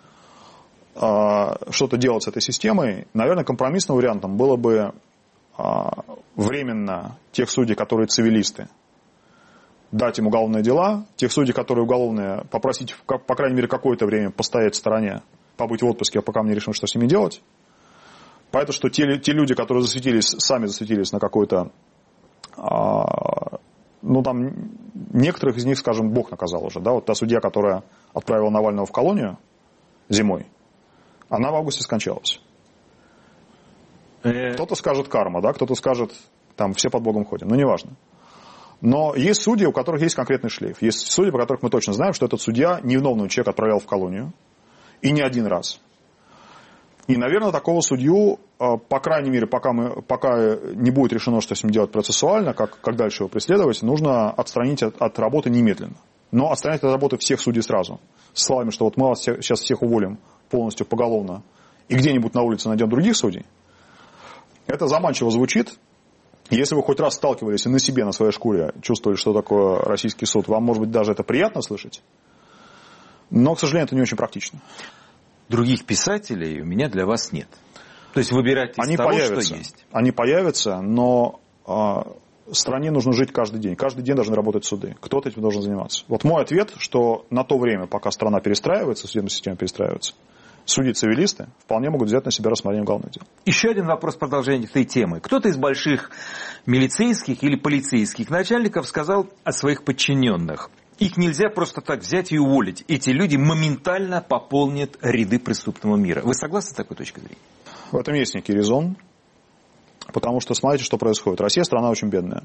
Что-то делать с этой системой, наверное, компромиссным вариантом было бы временно тех судей, которые цивилисты, дать им уголовные дела, тех судей, которые уголовные, попросить, по крайней мере, какое-то время постоять в стороне, побыть в отпуске, пока мы не решим, что с ними делать. Поэтому, что те, те люди, которые засветились, сами засветились на какой-то, ну, там, некоторых из них, скажем, Бог наказал уже, да, вот та судья, которая отправила Навального в колонию зимой, она в августе скончалась. Кто-то скажет карма, да, кто-то скажет, там, все под Богом ходим, ну, неважно. Но есть судьи, у которых есть конкретный шлейф. Есть судьи, по которых мы точно знаем, что этот судья невиновного человека отправлял в колонию. И не один раз. И, наверное, такого судью, по крайней мере, пока, мы, пока не будет решено, что с ним делать процессуально, как, как дальше его преследовать, нужно отстранить от, от работы немедленно. Но отстранить от работы всех судей сразу. С словами, что вот мы вас всех, сейчас всех уволим полностью поголовно и где-нибудь на улице найдем других судей. Это заманчиво звучит. Если вы хоть раз сталкивались и на себе, на своей шкуре чувствовали, что такое российский суд, вам, может быть, даже это приятно слышать. Но, к сожалению, это не очень практично. Других писателей у меня для вас нет. То есть выбирать из Они того, появятся, что есть. Они появятся, но э, стране нужно жить каждый день. Каждый день должны работать суды. Кто-то этим должен заниматься. Вот мой ответ, что на то время, пока страна перестраивается, судебная система перестраивается, судьи-цивилисты вполне могут взять на себя рассмотрение уголовных дел. Еще один вопрос продолжения этой темы. Кто-то из больших милицейских или полицейских начальников сказал о своих подчиненных. Их нельзя просто так взять и уволить. Эти люди моментально пополнят ряды преступного мира. Вы согласны с такой точкой зрения? В этом есть некий резон. Потому что смотрите, что происходит. Россия страна очень бедная.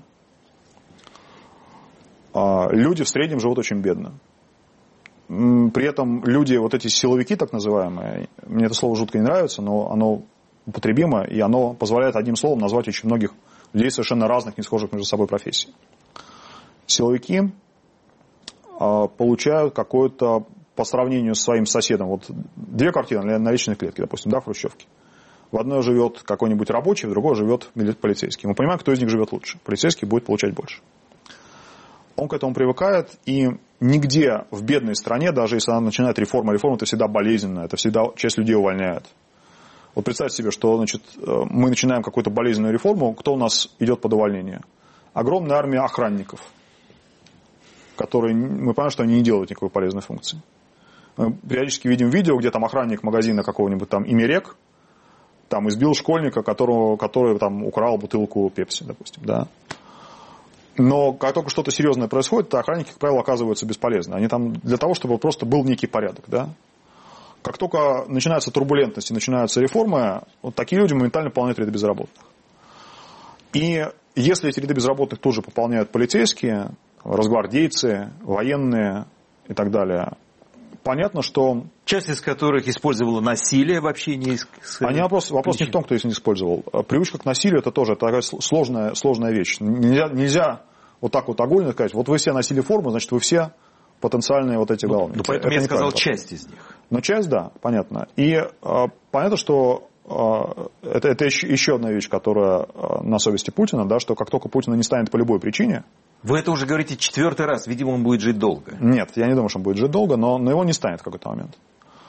Люди в среднем живут очень бедно. При этом люди, вот эти силовики так называемые, мне это слово жутко не нравится, но оно употребимо, и оно позволяет одним словом назвать очень многих людей совершенно разных, не схожих между собой профессий. Силовики э, получают какое-то, по сравнению с своим соседом, вот две квартиры на личной клетке, допустим, да, в хрущевке. В одной живет какой-нибудь рабочий, в другой живет полицейский. Мы понимаем, кто из них живет лучше. Полицейский будет получать больше. Он к этому привыкает, и нигде в бедной стране, даже если она начинает реформу, реформа это всегда болезненно, это всегда часть людей увольняет. Вот представьте себе, что значит, мы начинаем какую-то болезненную реформу, кто у нас идет под увольнение? Огромная армия охранников, которые, мы понимаем, что они не делают никакой полезной функции. Мы периодически видим видео, где там охранник магазина какого-нибудь там Имерек, там избил школьника, которого, который там украл бутылку пепси, допустим, да. Но как только что-то серьезное происходит, то охранники, как правило, оказываются бесполезны. Они там для того, чтобы просто был некий порядок. Да? Как только начинаются турбулентности, начинаются реформы, вот такие люди моментально пополняют ряды безработных. И если эти ряды безработных тут же пополняют полицейские, росгвардейцы, военные и так далее, понятно, что... Часть из которых использовала насилие в общении с... Они вопрос, вопрос не в том, кто их не использовал. Привычка к насилию это тоже это такая сложная, сложная вещь. Нельзя, нельзя вот так вот огульно сказать, вот вы все носили форму, значит, вы все потенциальные вот эти уголовники. Ну, поэтому это я сказал часть из них. Ну, часть, да, понятно. И э, понятно, что э, это, это еще, еще одна вещь, которая э, на совести Путина, да, что как только Путина не станет по любой причине... Вы это уже говорите четвертый раз, видимо, он будет жить долго. Нет, я не думаю, что он будет жить долго, но, но его не станет в какой-то момент.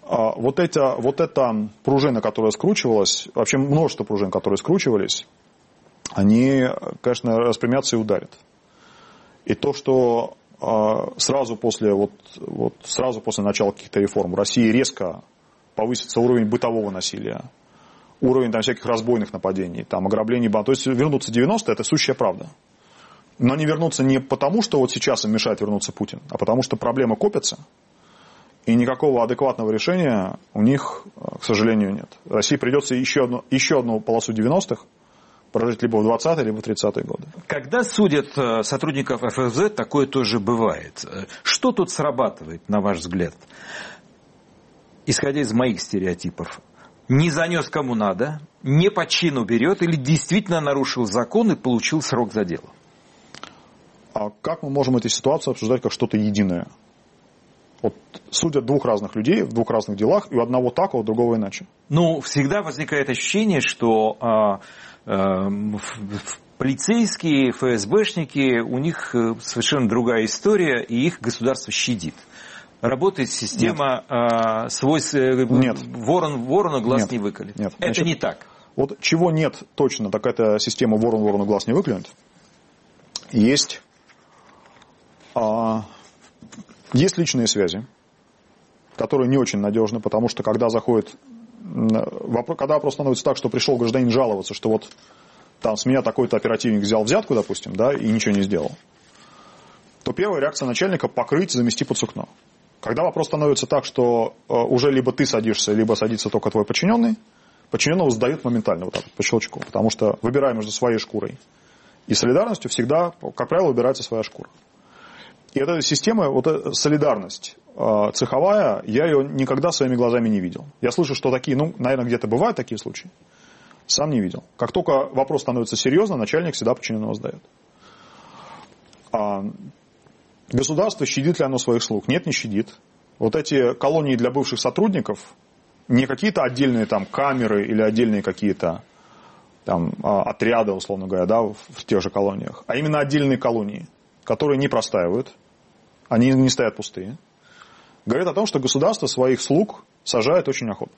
вот, это, вот эта пружина, которая скручивалась, вообще множество пружин, которые скручивались, они, конечно, распрямятся и ударят. И то, что сразу после, вот, вот, сразу после начала каких-то реформ в России резко повысится уровень бытового насилия, уровень там, всяких разбойных нападений, там, ограблений банков. То есть вернуться в девяностые – это сущая правда. Но не вернуться не потому, что вот сейчас им мешает вернуться Путин, а потому что проблемы копятся, и никакого адекватного решения у них, к сожалению, нет. России придется еще одну, еще одну полосу девяностых прожить либо в двадцатые, либо в тридцатые годы. Когда судят сотрудников эф эс зет, такое тоже бывает. Что тут срабатывает, на ваш взгляд? Исходя из моих стереотипов. Не занес кому надо, не по чину берет или действительно нарушил закон и получил срок за дело? А как мы можем эту ситуацию обсуждать как что-то единое? Вот судят двух разных людей в двух разных делах, и у одного так, а у другого иначе. Ну, всегда возникает ощущение, что а, а, полицейские, эф эс бэшники, у них совершенно другая история, и их государство щадит. Работает система а, свой нет. ворон ворону глаз нет. не выколет. Нет. Это Значит, не так. Вот чего нет точно, так это система ворон ворону глаз не выклюнет. Есть, а, есть личные связи, которые не очень надежны, потому что когда заходит, когда вопрос становится так, что пришел гражданин жаловаться, что вот там с меня такой-то оперативник взял взятку, допустим, да, и ничего не сделал, то первая реакция начальника покрыть, замести под сукно. Когда вопрос становится так, что э, уже либо ты садишься, либо садится только твой подчиненный, подчиненного сдают моментально вот так вот, по щелчку. Потому что, выбирая между своей шкурой и солидарностью, всегда, как правило, выбирается своя шкура. И эта система, вот эта солидарность э, цеховая, я ее никогда своими глазами не видел. Я слышу, что такие, ну, наверное, где-то бывают такие случаи. Сам не видел. Как только вопрос становится серьезно, начальник всегда подчиненного сдает. А, Государство щадит ли оно своих слуг? Нет, не щадит. Вот эти колонии для бывших сотрудников, не какие-то отдельные там камеры или отдельные какие-то там отряды, условно говоря, да, в тех же колониях, а именно отдельные колонии, которые не простаивают, они не стоят пустые, говорят о том, что государство своих слуг сажает очень охотно.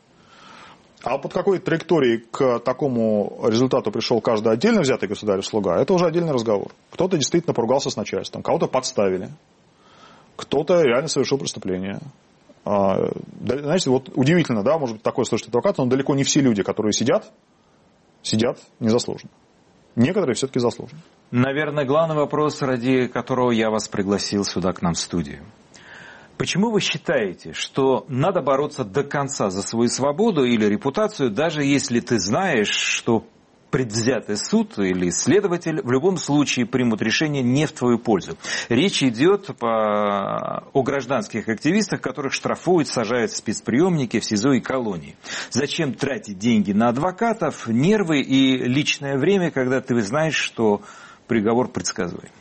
А под какой траекторией к такому результату пришел каждый отдельно взятый государев слуга, это уже отдельный разговор. Кто-то действительно поругался с начальством, кого-то подставили, кто-то реально совершил преступление. А, знаете, вот удивительно, да, может быть, такое слышать адвокат, но далеко не все люди, которые сидят, сидят незаслуженно. Некоторые все-таки заслуженно. Наверное, главный вопрос, ради которого я вас пригласил сюда к нам в студию. Почему вы считаете, что надо бороться до конца за свою свободу или репутацию, даже если ты знаешь, что предвзятый суд или следователь в любом случае примут решение не в твою пользу? Речь идет по... о гражданских активистах, которых штрафуют, сажают в спецприемники, в СИЗО и колонии. Зачем тратить деньги на адвокатов, нервы и личное время, когда ты знаешь, что приговор предсказуем?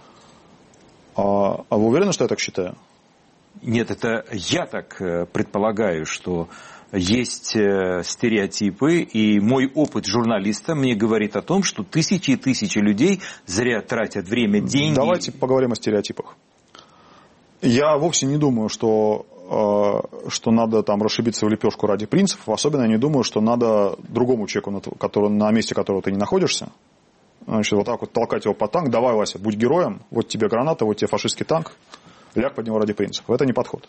А, а вы уверены, что я так считаю? Нет, это я так предполагаю, что есть стереотипы, и мой опыт журналиста мне говорит о том, что тысячи и тысячи людей зря тратят время, деньги. Давайте поговорим о стереотипах. Я вовсе не думаю, что, что надо там расшибиться в лепешку ради принципов, особенно я не думаю, что надо другому человеку, который, на месте которого ты не находишься, значит, вот так вот толкать его по танк: давай, Вася, будь героем, вот тебе граната, вот тебе фашистский танк, ляг под него ради принципов. Это не подход.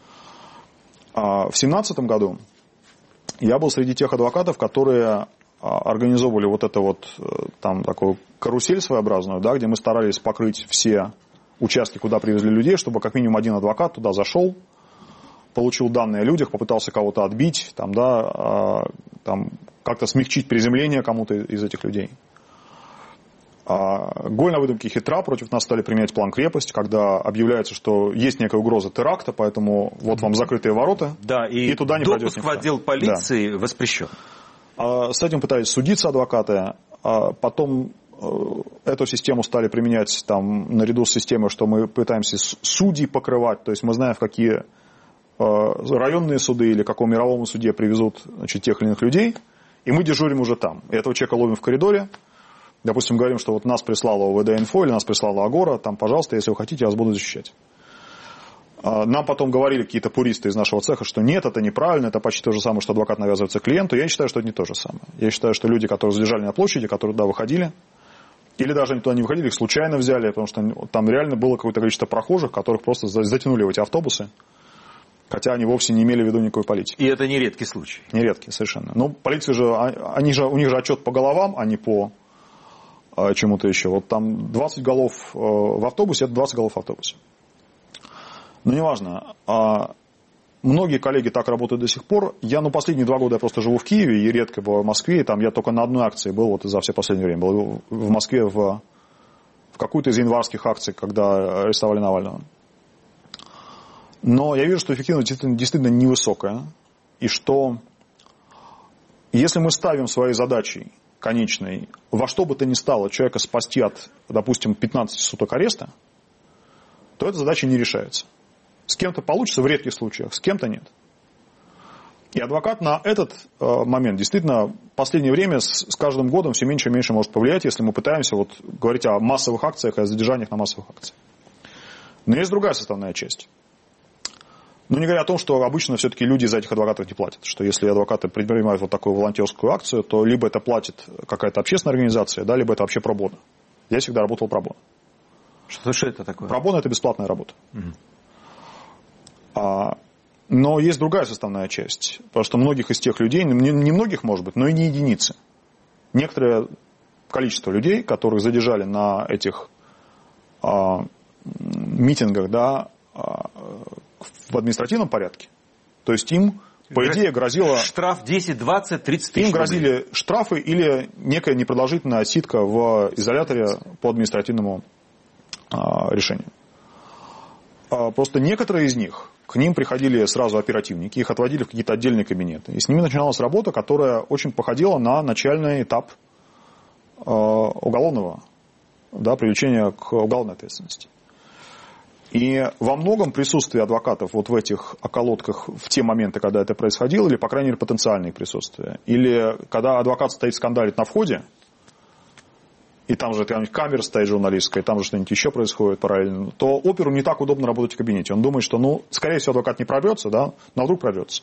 А в семнадцатом году я был среди тех адвокатов, которые организовывали вот это вот там такую карусель своеобразную, да, где мы старались покрыть все участки, куда привезли людей, чтобы как минимум один адвокат туда зашел, получил данные о людях, попытался кого-то отбить, там, да, там, как-то смягчить приземление кому-то из этих людей. Голь на выдумке хитра, против нас стали применять план крепость, когда объявляется, что есть некая угроза теракта, поэтому вот вам закрытые ворота, да, и, и туда не пойдет никто. Допуск в отдел полиции да. воспрещен. С этим пытались судиться адвокаты, потом эту систему стали применять там, наряду с системой, что мы пытаемся судей покрывать, то есть мы знаем, в какие районные суды или какому мировому суде привезут, значит, тех или иных людей, и мы дежурим уже там. И этого человека ловим в коридоре. Допустим, говорим, что вот нас прислала ОВД-инфо или нас прислала Агора, там, пожалуйста, если вы хотите, я вас буду защищать. Нам потом говорили какие-то пуристы из нашего цеха, что нет, это неправильно, это почти то же самое, что адвокат навязывается клиенту. Я считаю, что это не то же самое. Я считаю, что люди, которые задержали на площади, которые туда выходили, или даже они туда не выходили, их случайно взяли, потому что там реально было какое-то количество прохожих, которых просто затянули в эти автобусы, хотя они вовсе не имели в виду никакой политики. И это не редкий случай. Не редкий, совершенно. Но полиция же, они же, у них же отчет по головам, а не по а, чему-то еще. Вот там двадцать голов в автобусе, это двадцать голов в автобусе. Но неважно. А, многие коллеги так работают до сих пор. Я, ну, последние два года я просто живу в Киеве и редко был в Москве. И там я только на одной акции был вот за все последнее время. Был в Москве в, в какую-то из январских акций, когда арестовали Навального. Но я вижу, что эффективность действительно, действительно невысокая. И что если мы ставим своей задачей конечной во что бы то ни стало человека спасти от, допустим, пятнадцати суток ареста, то эта задача не решается. С кем-то получится в редких случаях, с кем-то нет. И адвокат на этот э, момент действительно в последнее время с, с каждым годом все меньше и меньше может повлиять, если мы пытаемся вот, говорить о массовых акциях, о задержаниях на массовых акциях. Но есть другая составная часть. Ну, не говоря о том, что обычно все-таки люди за этих адвокатов не платят. Что если адвокаты предпринимают вот такую волонтерскую акцию, то либо это платит какая-то общественная организация, да, либо это вообще пробоно. Я всегда работал пробоно. Что, что это такое? Пробоно – это бесплатная работа. Угу. А, но есть другая составная часть. Потому что многих из тех людей, не, не многих, может быть, но и не единицы. Некоторое количество людей, которых задержали на этих а, митингах, да, а, в административном порядке. То есть им, по идее, грозило... Штраф десять, двадцать, тридцать тысяч. Им грозили рублей. Штрафы или некая непродолжительная отсидка в изоляторе по административному а, решению. А, просто некоторые из них, к ним приходили сразу оперативники, их отводили в какие-то отдельные кабинеты. И с ними начиналась работа, которая очень походила на начальный этап а, уголовного, да, привлечения к уголовной ответственности. И во многом присутствие адвокатов вот в этих околотках в те моменты, когда это происходило, или, по крайней мере, потенциальное присутствие, или когда адвокат стоит скандалит на входе, и там же камера стоит журналистская, и там же что-нибудь еще происходит параллельно, то оперу не так удобно работать в кабинете. Он думает, что, ну, скорее всего, адвокат не прорвется, да, но вдруг прорвется.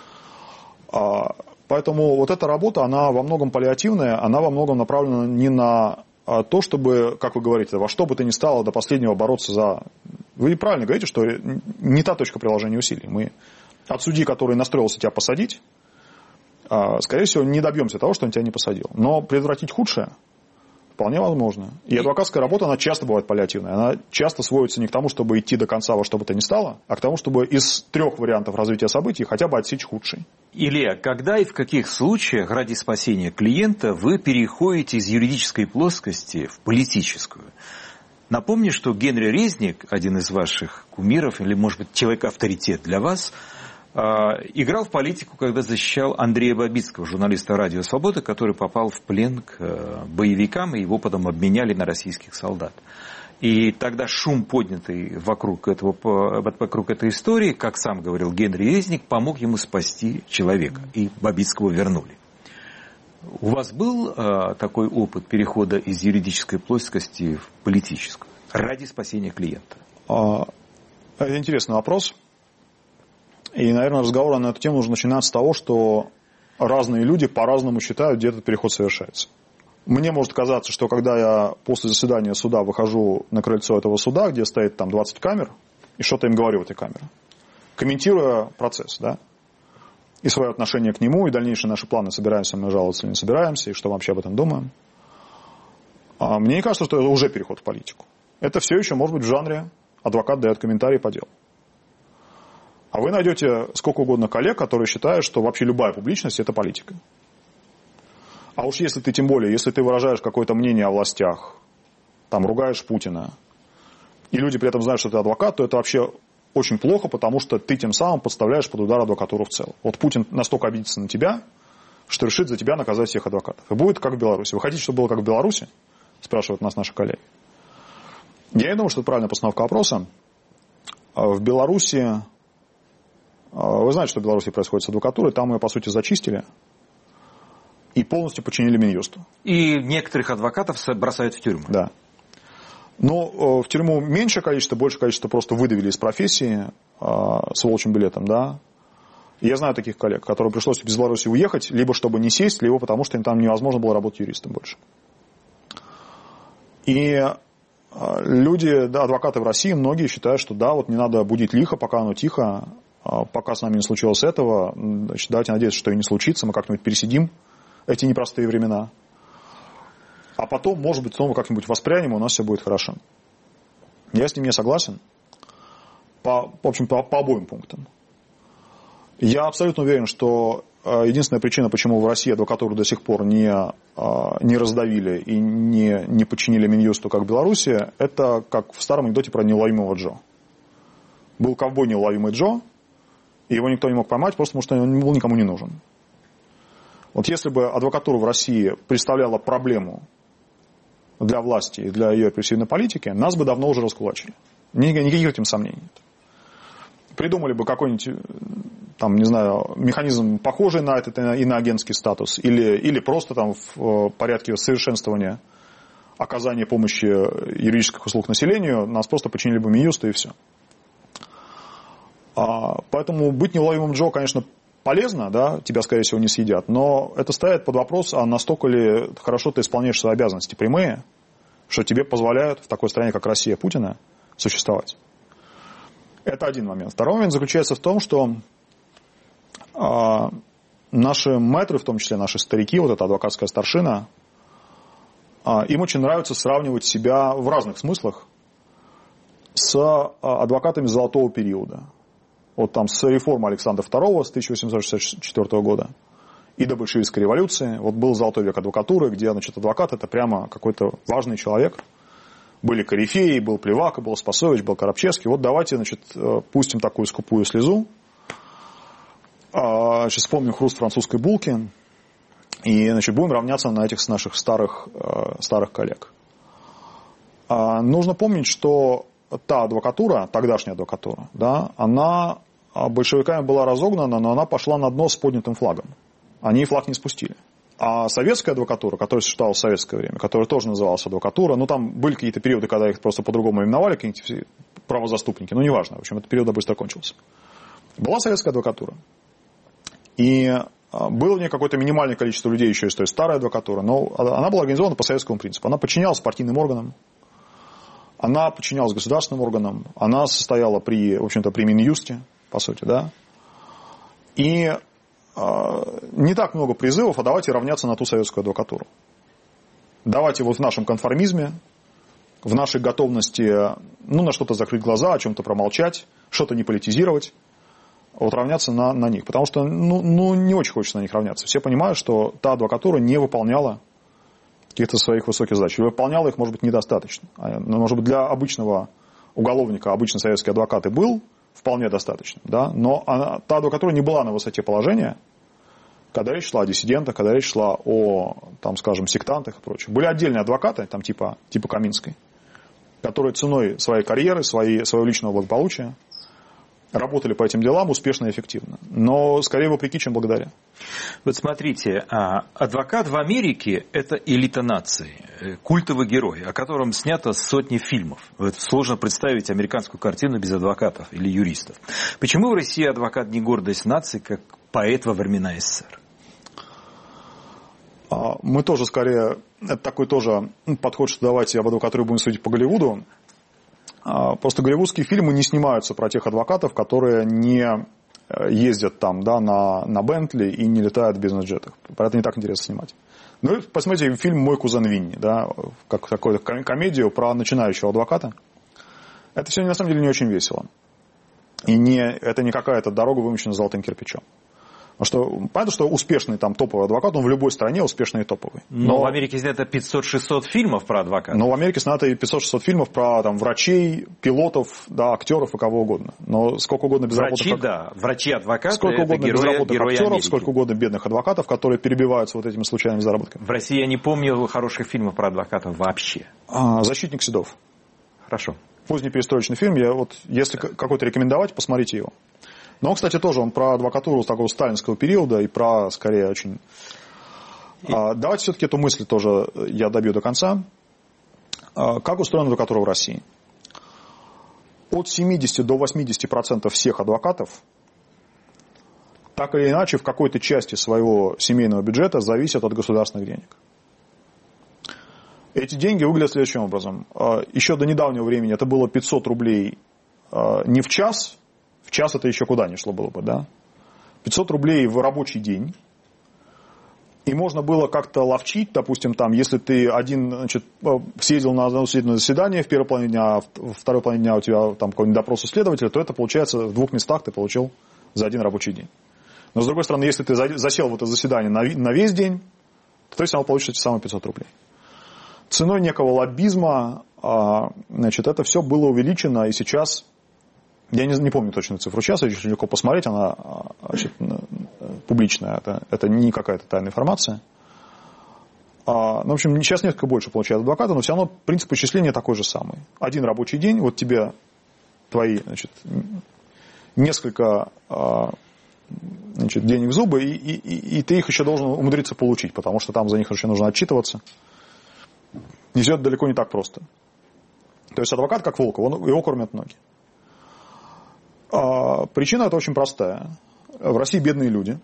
А, поэтому вот эта работа, она во многом паллиативная, она во многом направлена не на то, чтобы, как вы говорите, во что бы то ни стало до последнего бороться за... Вы правильно говорите, что не та точка приложения усилий. Мы от судьи, который настроился тебя посадить, скорее всего, не добьемся того, что он тебя не посадил. Но предотвратить худшее вполне возможно. И адвокатская работа, она часто бывает паллиативной. Она часто сводится не к тому, чтобы идти до конца во что бы то ни стало, а к тому, чтобы из трех вариантов развития событий хотя бы отсечь худший. Илья, когда и в каких случаях ради спасения клиента вы переходите из юридической плоскости в политическую? Напомню, что Генри Резник, один из ваших кумиров, или, может быть, человек-авторитет для вас, играл в политику, когда защищал Андрея Бабицкого, журналиста «Радио Свобода», который попал в плен к боевикам, и его потом обменяли на российских солдат. И тогда шум, поднятый вокруг, этого, вокруг этой истории, как сам говорил Генри Резник, помог ему спасти человека, и Бабицкого вернули. У вас был э, такой опыт перехода из юридической плоскости в политическую ради спасения клиента? Это интересный вопрос. И, наверное, разговор на эту тему нужно начинать с того, что разные люди по-разному считают, где этот переход совершается. Мне может казаться, что когда я после заседания суда выхожу на крыльцо этого суда, где стоит там двадцать камер, и что-то им говорю в этой камере, комментируя процесс, да, и свое отношение к нему, и дальнейшие наши планы, собираемся мы жаловаться или не собираемся, и что мы вообще об этом думаем, а мне не кажется, что это уже переход в политику. Это все еще может быть в жанре адвокат дает комментарий по делу. А вы найдете сколько угодно коллег, которые считают, что вообще любая публичность – это политика. А уж если ты, тем более, если ты выражаешь какое-то мнение о властях, там, ругаешь Путина, и люди при этом знают, что ты адвокат, то это вообще очень плохо, потому что ты тем самым подставляешь под удар адвокатуру в целом. Вот Путин настолько обидится на тебя, что решит за тебя наказать всех адвокатов. И будет как в Беларуси. Вы хотите, чтобы было как в Беларуси? Спрашивают нас наши коллеги. Я не думаю, что это правильная постановка вопроса. В Беларуси... Вы знаете, что в Беларуси происходит с адвокатурой. Там ее, по сути, зачистили и полностью подчинили Минюсту. И некоторых адвокатов бросают в тюрьму. Да. Но в тюрьму меньшее количество, большее количество просто выдавили из профессии с волчьим билетом, да. И я знаю таких коллег, которым пришлось из Беларуси уехать, либо чтобы не сесть, либо потому что им там невозможно было работать юристом больше. И люди, да, адвокаты в России, многие считают, что да, вот не надо будить лихо, пока оно тихо, пока с нами не случилось этого, значит, давайте надеяться, что и не случится, мы как-нибудь пересидим эти непростые времена. А потом, может быть, снова как-нибудь воспрянем, и у нас все будет хорошо. Я с ним не согласен. По, в общем, по, по обоим пунктам. Я абсолютно уверен, что единственная причина, почему в России адвокатуру до сих пор не, не раздавили и не, не подчинили Минюсту, как в Беларуси, это как в старом анекдоте про неуловимого Джо. Был ковбой неуловимый Джо, и его никто не мог поймать, просто потому что он был никому не нужен. Вот если бы адвокатура в России представляла проблему для власти и для ее репрессивной политики, нас бы давно уже раскулачили. Никаких этим сомнений нет. Придумали бы какой-нибудь, там, не знаю, механизм, похожий на этот иноагентский статус, или, или просто там в порядке совершенствования оказания помощи юридических услуг населению, нас просто подчинили бы Минюсту и все. А, поэтому быть неуловимым Джо, конечно, полезно, да, тебя, скорее всего, не съедят, но это ставит под вопрос, а настолько ли хорошо ты исполняешь свои обязанности прямые, что тебе позволяют в такой стране, как Россия Путина, существовать. Это один момент. Второй момент заключается в том, что а, наши мэтры, в том числе наши старики, вот эта адвокатская старшина, а, им очень нравится сравнивать себя в разных смыслах с а, адвокатами золотого периода. Вот там с реформы Александра второго с тысяча восемьсот шестьдесят четвёртого года и до большевистской революции. Вот был золотой век адвокатуры, где, значит, адвокат это прямо какой-то важный человек. Были корифеи, был Плевака, был Спасович, был Коробчевский. Вот давайте, значит, пустим такую скупую слезу. Сейчас вспомним хруст французской булки. И, значит, будем равняться на этих наших старых, старых коллег. Нужно помнить, что та адвокатура, тогдашняя адвокатура, да, она большевиками была разогнана, но она пошла на дно с поднятым флагом. Они флаг не спустили. А советская адвокатура, которая существовала в советское время, которая тоже называлась адвокатура, ну там были какие-то периоды, когда их просто по-другому именовали, какие-то правозаступники, ну неважно, в общем, этот период быстро кончился. Была советская адвокатура. И было в ней какое-то минимальное количество людей еще из той старой адвокатуры, но она была организована по советскому принципу. Она подчинялась партийным органам, она подчинялась государственным органам, она состояла при, в общем-то, при Минюсте, по сути, да. И не так много призывов, а давайте равняться на ту советскую адвокатуру. Давайте вот в нашем конформизме, в нашей готовности, ну, на что-то закрыть глаза, о чем-то промолчать, что-то не политизировать, вот равняться на, на них. Потому что, ну, ну, не очень хочется на них равняться. Все понимают, что та адвокатура не выполняла каких-то своих высоких задач. Или выполняла их, может быть, недостаточно. Может быть, для обычного уголовника, обычный советский адвокат и был вполне достаточно, да? Но она, та адвокатура не была на высоте положения, когда речь шла о диссидентах, когда речь шла о, там, скажем, сектантах и прочем. Были отдельные адвокаты, там, типа, типа Каминской, которые ценой своей карьеры, своей, своего личного благополучия работали по этим делам успешно и эффективно. Но скорее вопреки, чем благодаря. Вот смотрите, адвокат в Америке – это элита нации, культовый герой, о котором снято сотни фильмов. Вот сложно представить американскую картину без адвокатов или юристов. Почему в России адвокат не гордость нации, как поэт во времена СССР? Мы тоже скорее, это такой тоже подход, что давайте об адвокатуре будем судить по Голливуду. Просто голливудские фильмы не снимаются про тех адвокатов, которые не ездят там, да, на, на Бентли и не летают в бизнес-джетах. Про это не так интересно снимать. Ну и посмотрите фильм «Мой кузен Винни», да, как такую комедию про начинающего адвоката. Это все на самом деле не очень весело. И не, это не какая-то дорога, вымощенная золотым кирпичом. Потому что, понятно, что успешный там топовый адвокат, он в любой стране успешный и топовый. Но, но в Америке снято пятьсот-шестьсот фильмов про адвокатов. Но в Америке снято и пятьсот-шестьсот фильмов про там, врачей, пилотов, да, актеров и кого угодно. Но сколько угодно безработных... Врачи, да. Врачи-адвокаты, сколько угодно это герои, безработных герои актеров, Америки. Сколько угодно бедных адвокатов, которые перебиваются вот этими случайными заработками. В России я не помню хороших фильмов про адвокатов вообще. А, «Защитник Седов». Хорошо. Поздний перестроечный фильм. Я вот, если да. какой-то рекомендовать, посмотрите его. Но, кстати, тоже он про адвокатуру такого сталинского периода и про, скорее, очень... И... А, давайте все-таки эту мысль тоже я добью до конца. Как устроена адвокатура в России? От семидесяти до восьмидесяти процентов всех адвокатов так или иначе в какой-то части своего семейного бюджета зависят от государственных денег. Эти деньги выглядят следующим образом. Еще до недавнего времени это было пятьсот рублей не в час, в час это еще куда ни шло было бы, да? пятьсот рублей в рабочий день. И можно было как-то ловчить, допустим, там, если ты один, значит, съездил на одно заседание в первой половине дня, а в второй половине дня у тебя там какой-нибудь допрос у следователя, то это получается в двух местах ты получил за один рабочий день. Но, с другой стороны, если ты засел в это заседание на, на весь день, то ты все равно получишь эти самые пятьсот рублей. Ценой некого лоббизма, значит, это все было увеличено, и сейчас, я не, не помню точную цифру сейчас, очень легко посмотреть, она, значит, публичная, это, это не какая-то тайная информация. Ну, в общем, сейчас несколько больше получают адвокаты, но все равно принцип исчисления такой же самый. Один рабочий день, вот тебе твои, значит, несколько, значит, денег в зубы, и, и, и ты их еще должен умудриться получить, потому что там за них еще нужно отчитываться. И все это далеко не так просто. То есть адвокат как волк, он, его кормят ноги. А, причина это очень простая. В России бедные люди.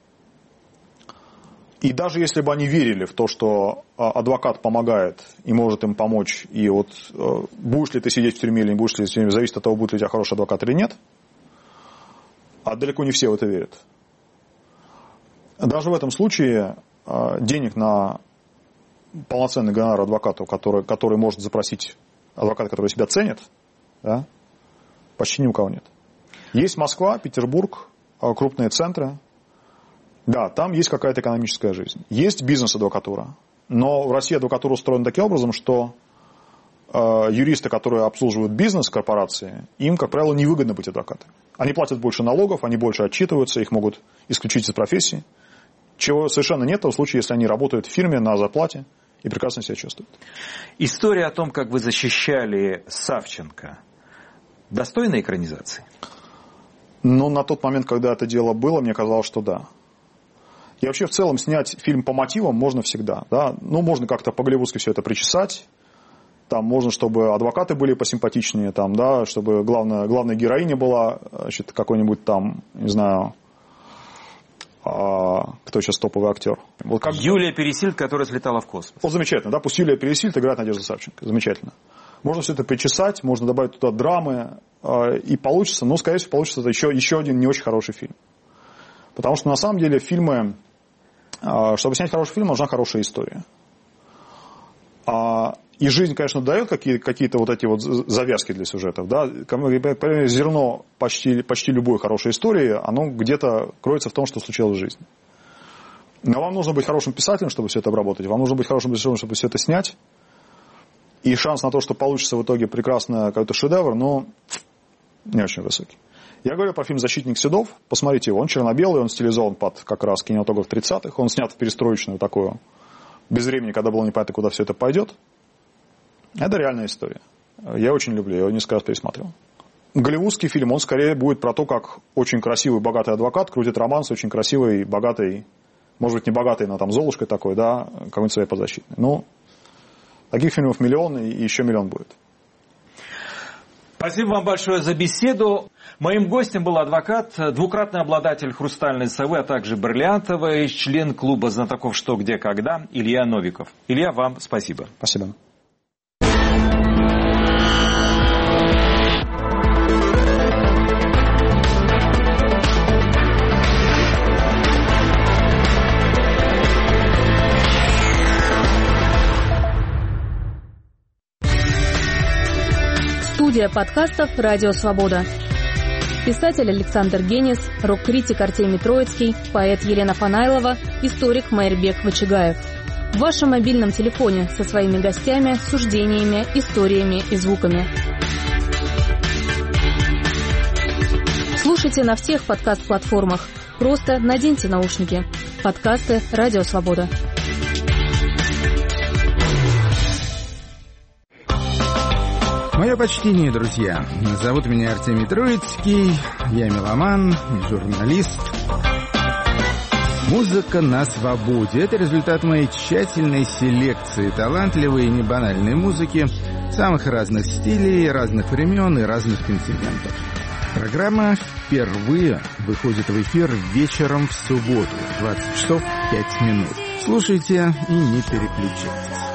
И даже если бы они верили в то, что адвокат помогает и может им помочь, и вот будешь ли ты сидеть в тюрьме или не будешь ли сидеть в тюрьме, зависит от того, будет ли у тебя хороший адвокат или нет, а далеко не все в это верят. Даже в этом случае денег на полноценный гонорар адвокату, который, который может запросить адвоката, который себя ценит, да, почти ни у кого нет. Есть Москва, Петербург, крупные центры. Да, там есть какая-то экономическая жизнь. Есть бизнес-адвокатура. Но в России адвокатура устроена таким образом, что э, юристы, которые обслуживают бизнес-корпорации, им, как правило, невыгодно быть адвокатами. Они платят больше налогов, они больше отчитываются, их могут исключить из профессии. Чего совершенно нет в случае, если они работают в фирме на зарплате и прекрасно себя чувствуют. История о том, как вы защищали Савченко, достойна экранизации? Ну, на тот момент, когда это дело было, мне казалось, что да. И вообще, в целом, снять фильм по мотивам можно всегда. Да? Ну, можно как-то по-голливудски все это причесать. Там можно, чтобы адвокаты были посимпатичнее, там, да, чтобы главная, главная героиня была, значит, какой-нибудь там, не знаю, а, кто сейчас топовый актер. Вот как... Юлия Пересильд, которая слетала в космос. Вот замечательно, да, пусть Юлия Пересильд играет Надежду Савченко. Замечательно. Можно все это причесать, можно добавить туда драмы, э, и получится, ну, скорее всего, получится это еще, еще один не очень хороший фильм. Потому что, на самом деле, фильмы, э, чтобы снять хороший фильм, нужна хорошая история. А, и жизнь, конечно, дает какие, какие-то вот эти вот завязки для сюжетов. Да? Зерно почти, почти любой хорошей истории, оно где-то кроется в том, что случилось в жизни. Но вам нужно быть хорошим писателем, чтобы все это обработать. Вам нужно быть хорошим режиссером, чтобы все это снять. И шанс на то, что получится в итоге прекрасный какой-то шедевр, но не очень высокий. Я говорю про фильм «Защитник Седов». Посмотрите его. Он черно-белый, он стилизован под как раз кинематограф тридцатых. Он снят в перестроечную такую, без времени, когда было непонятно, куда все это пойдет. Это реальная история. Я очень люблю, я его несколько раз пересматривал. Голливудский фильм, он скорее будет про то, как очень красивый, богатый адвокат крутит роман с очень красивой, богатой, может быть, не богатой, но там Золушкой такой, да, какой-нибудь своей подзащитной. Ну, таких фильмов миллион, и еще миллион будет. Спасибо вам большое за беседу. Моим гостем был адвокат, двукратный обладатель «Хрустальной совы», а также бриллиантовый, член клуба знатоков «Что, где, когда» Илья Новиков. Илья, вам спасибо. Спасибо. Студия подкастов «Радио Свобода». Писатель Александр Генис, рок-критик Артемий Троицкий, поэт Елена Фанайлова, историк Майрбек Вачигаев. В вашем мобильном телефоне со своими гостями, суждениями, историями и звуками. Слушайте на всех подкаст-платформах. Просто наденьте наушники. Подкасты «Радио Свобода». Мое почтение, друзья. Зовут меня Артемий Троицкий, я меломан, журналист. Музыка на свободе. Это результат моей тщательной селекции талантливой и небанальной музыки самых разных стилей, разных времен и разных континентов. Программа впервые выходит в эфир вечером в субботу в двадцать часов пять минут. Слушайте и не переключайтесь.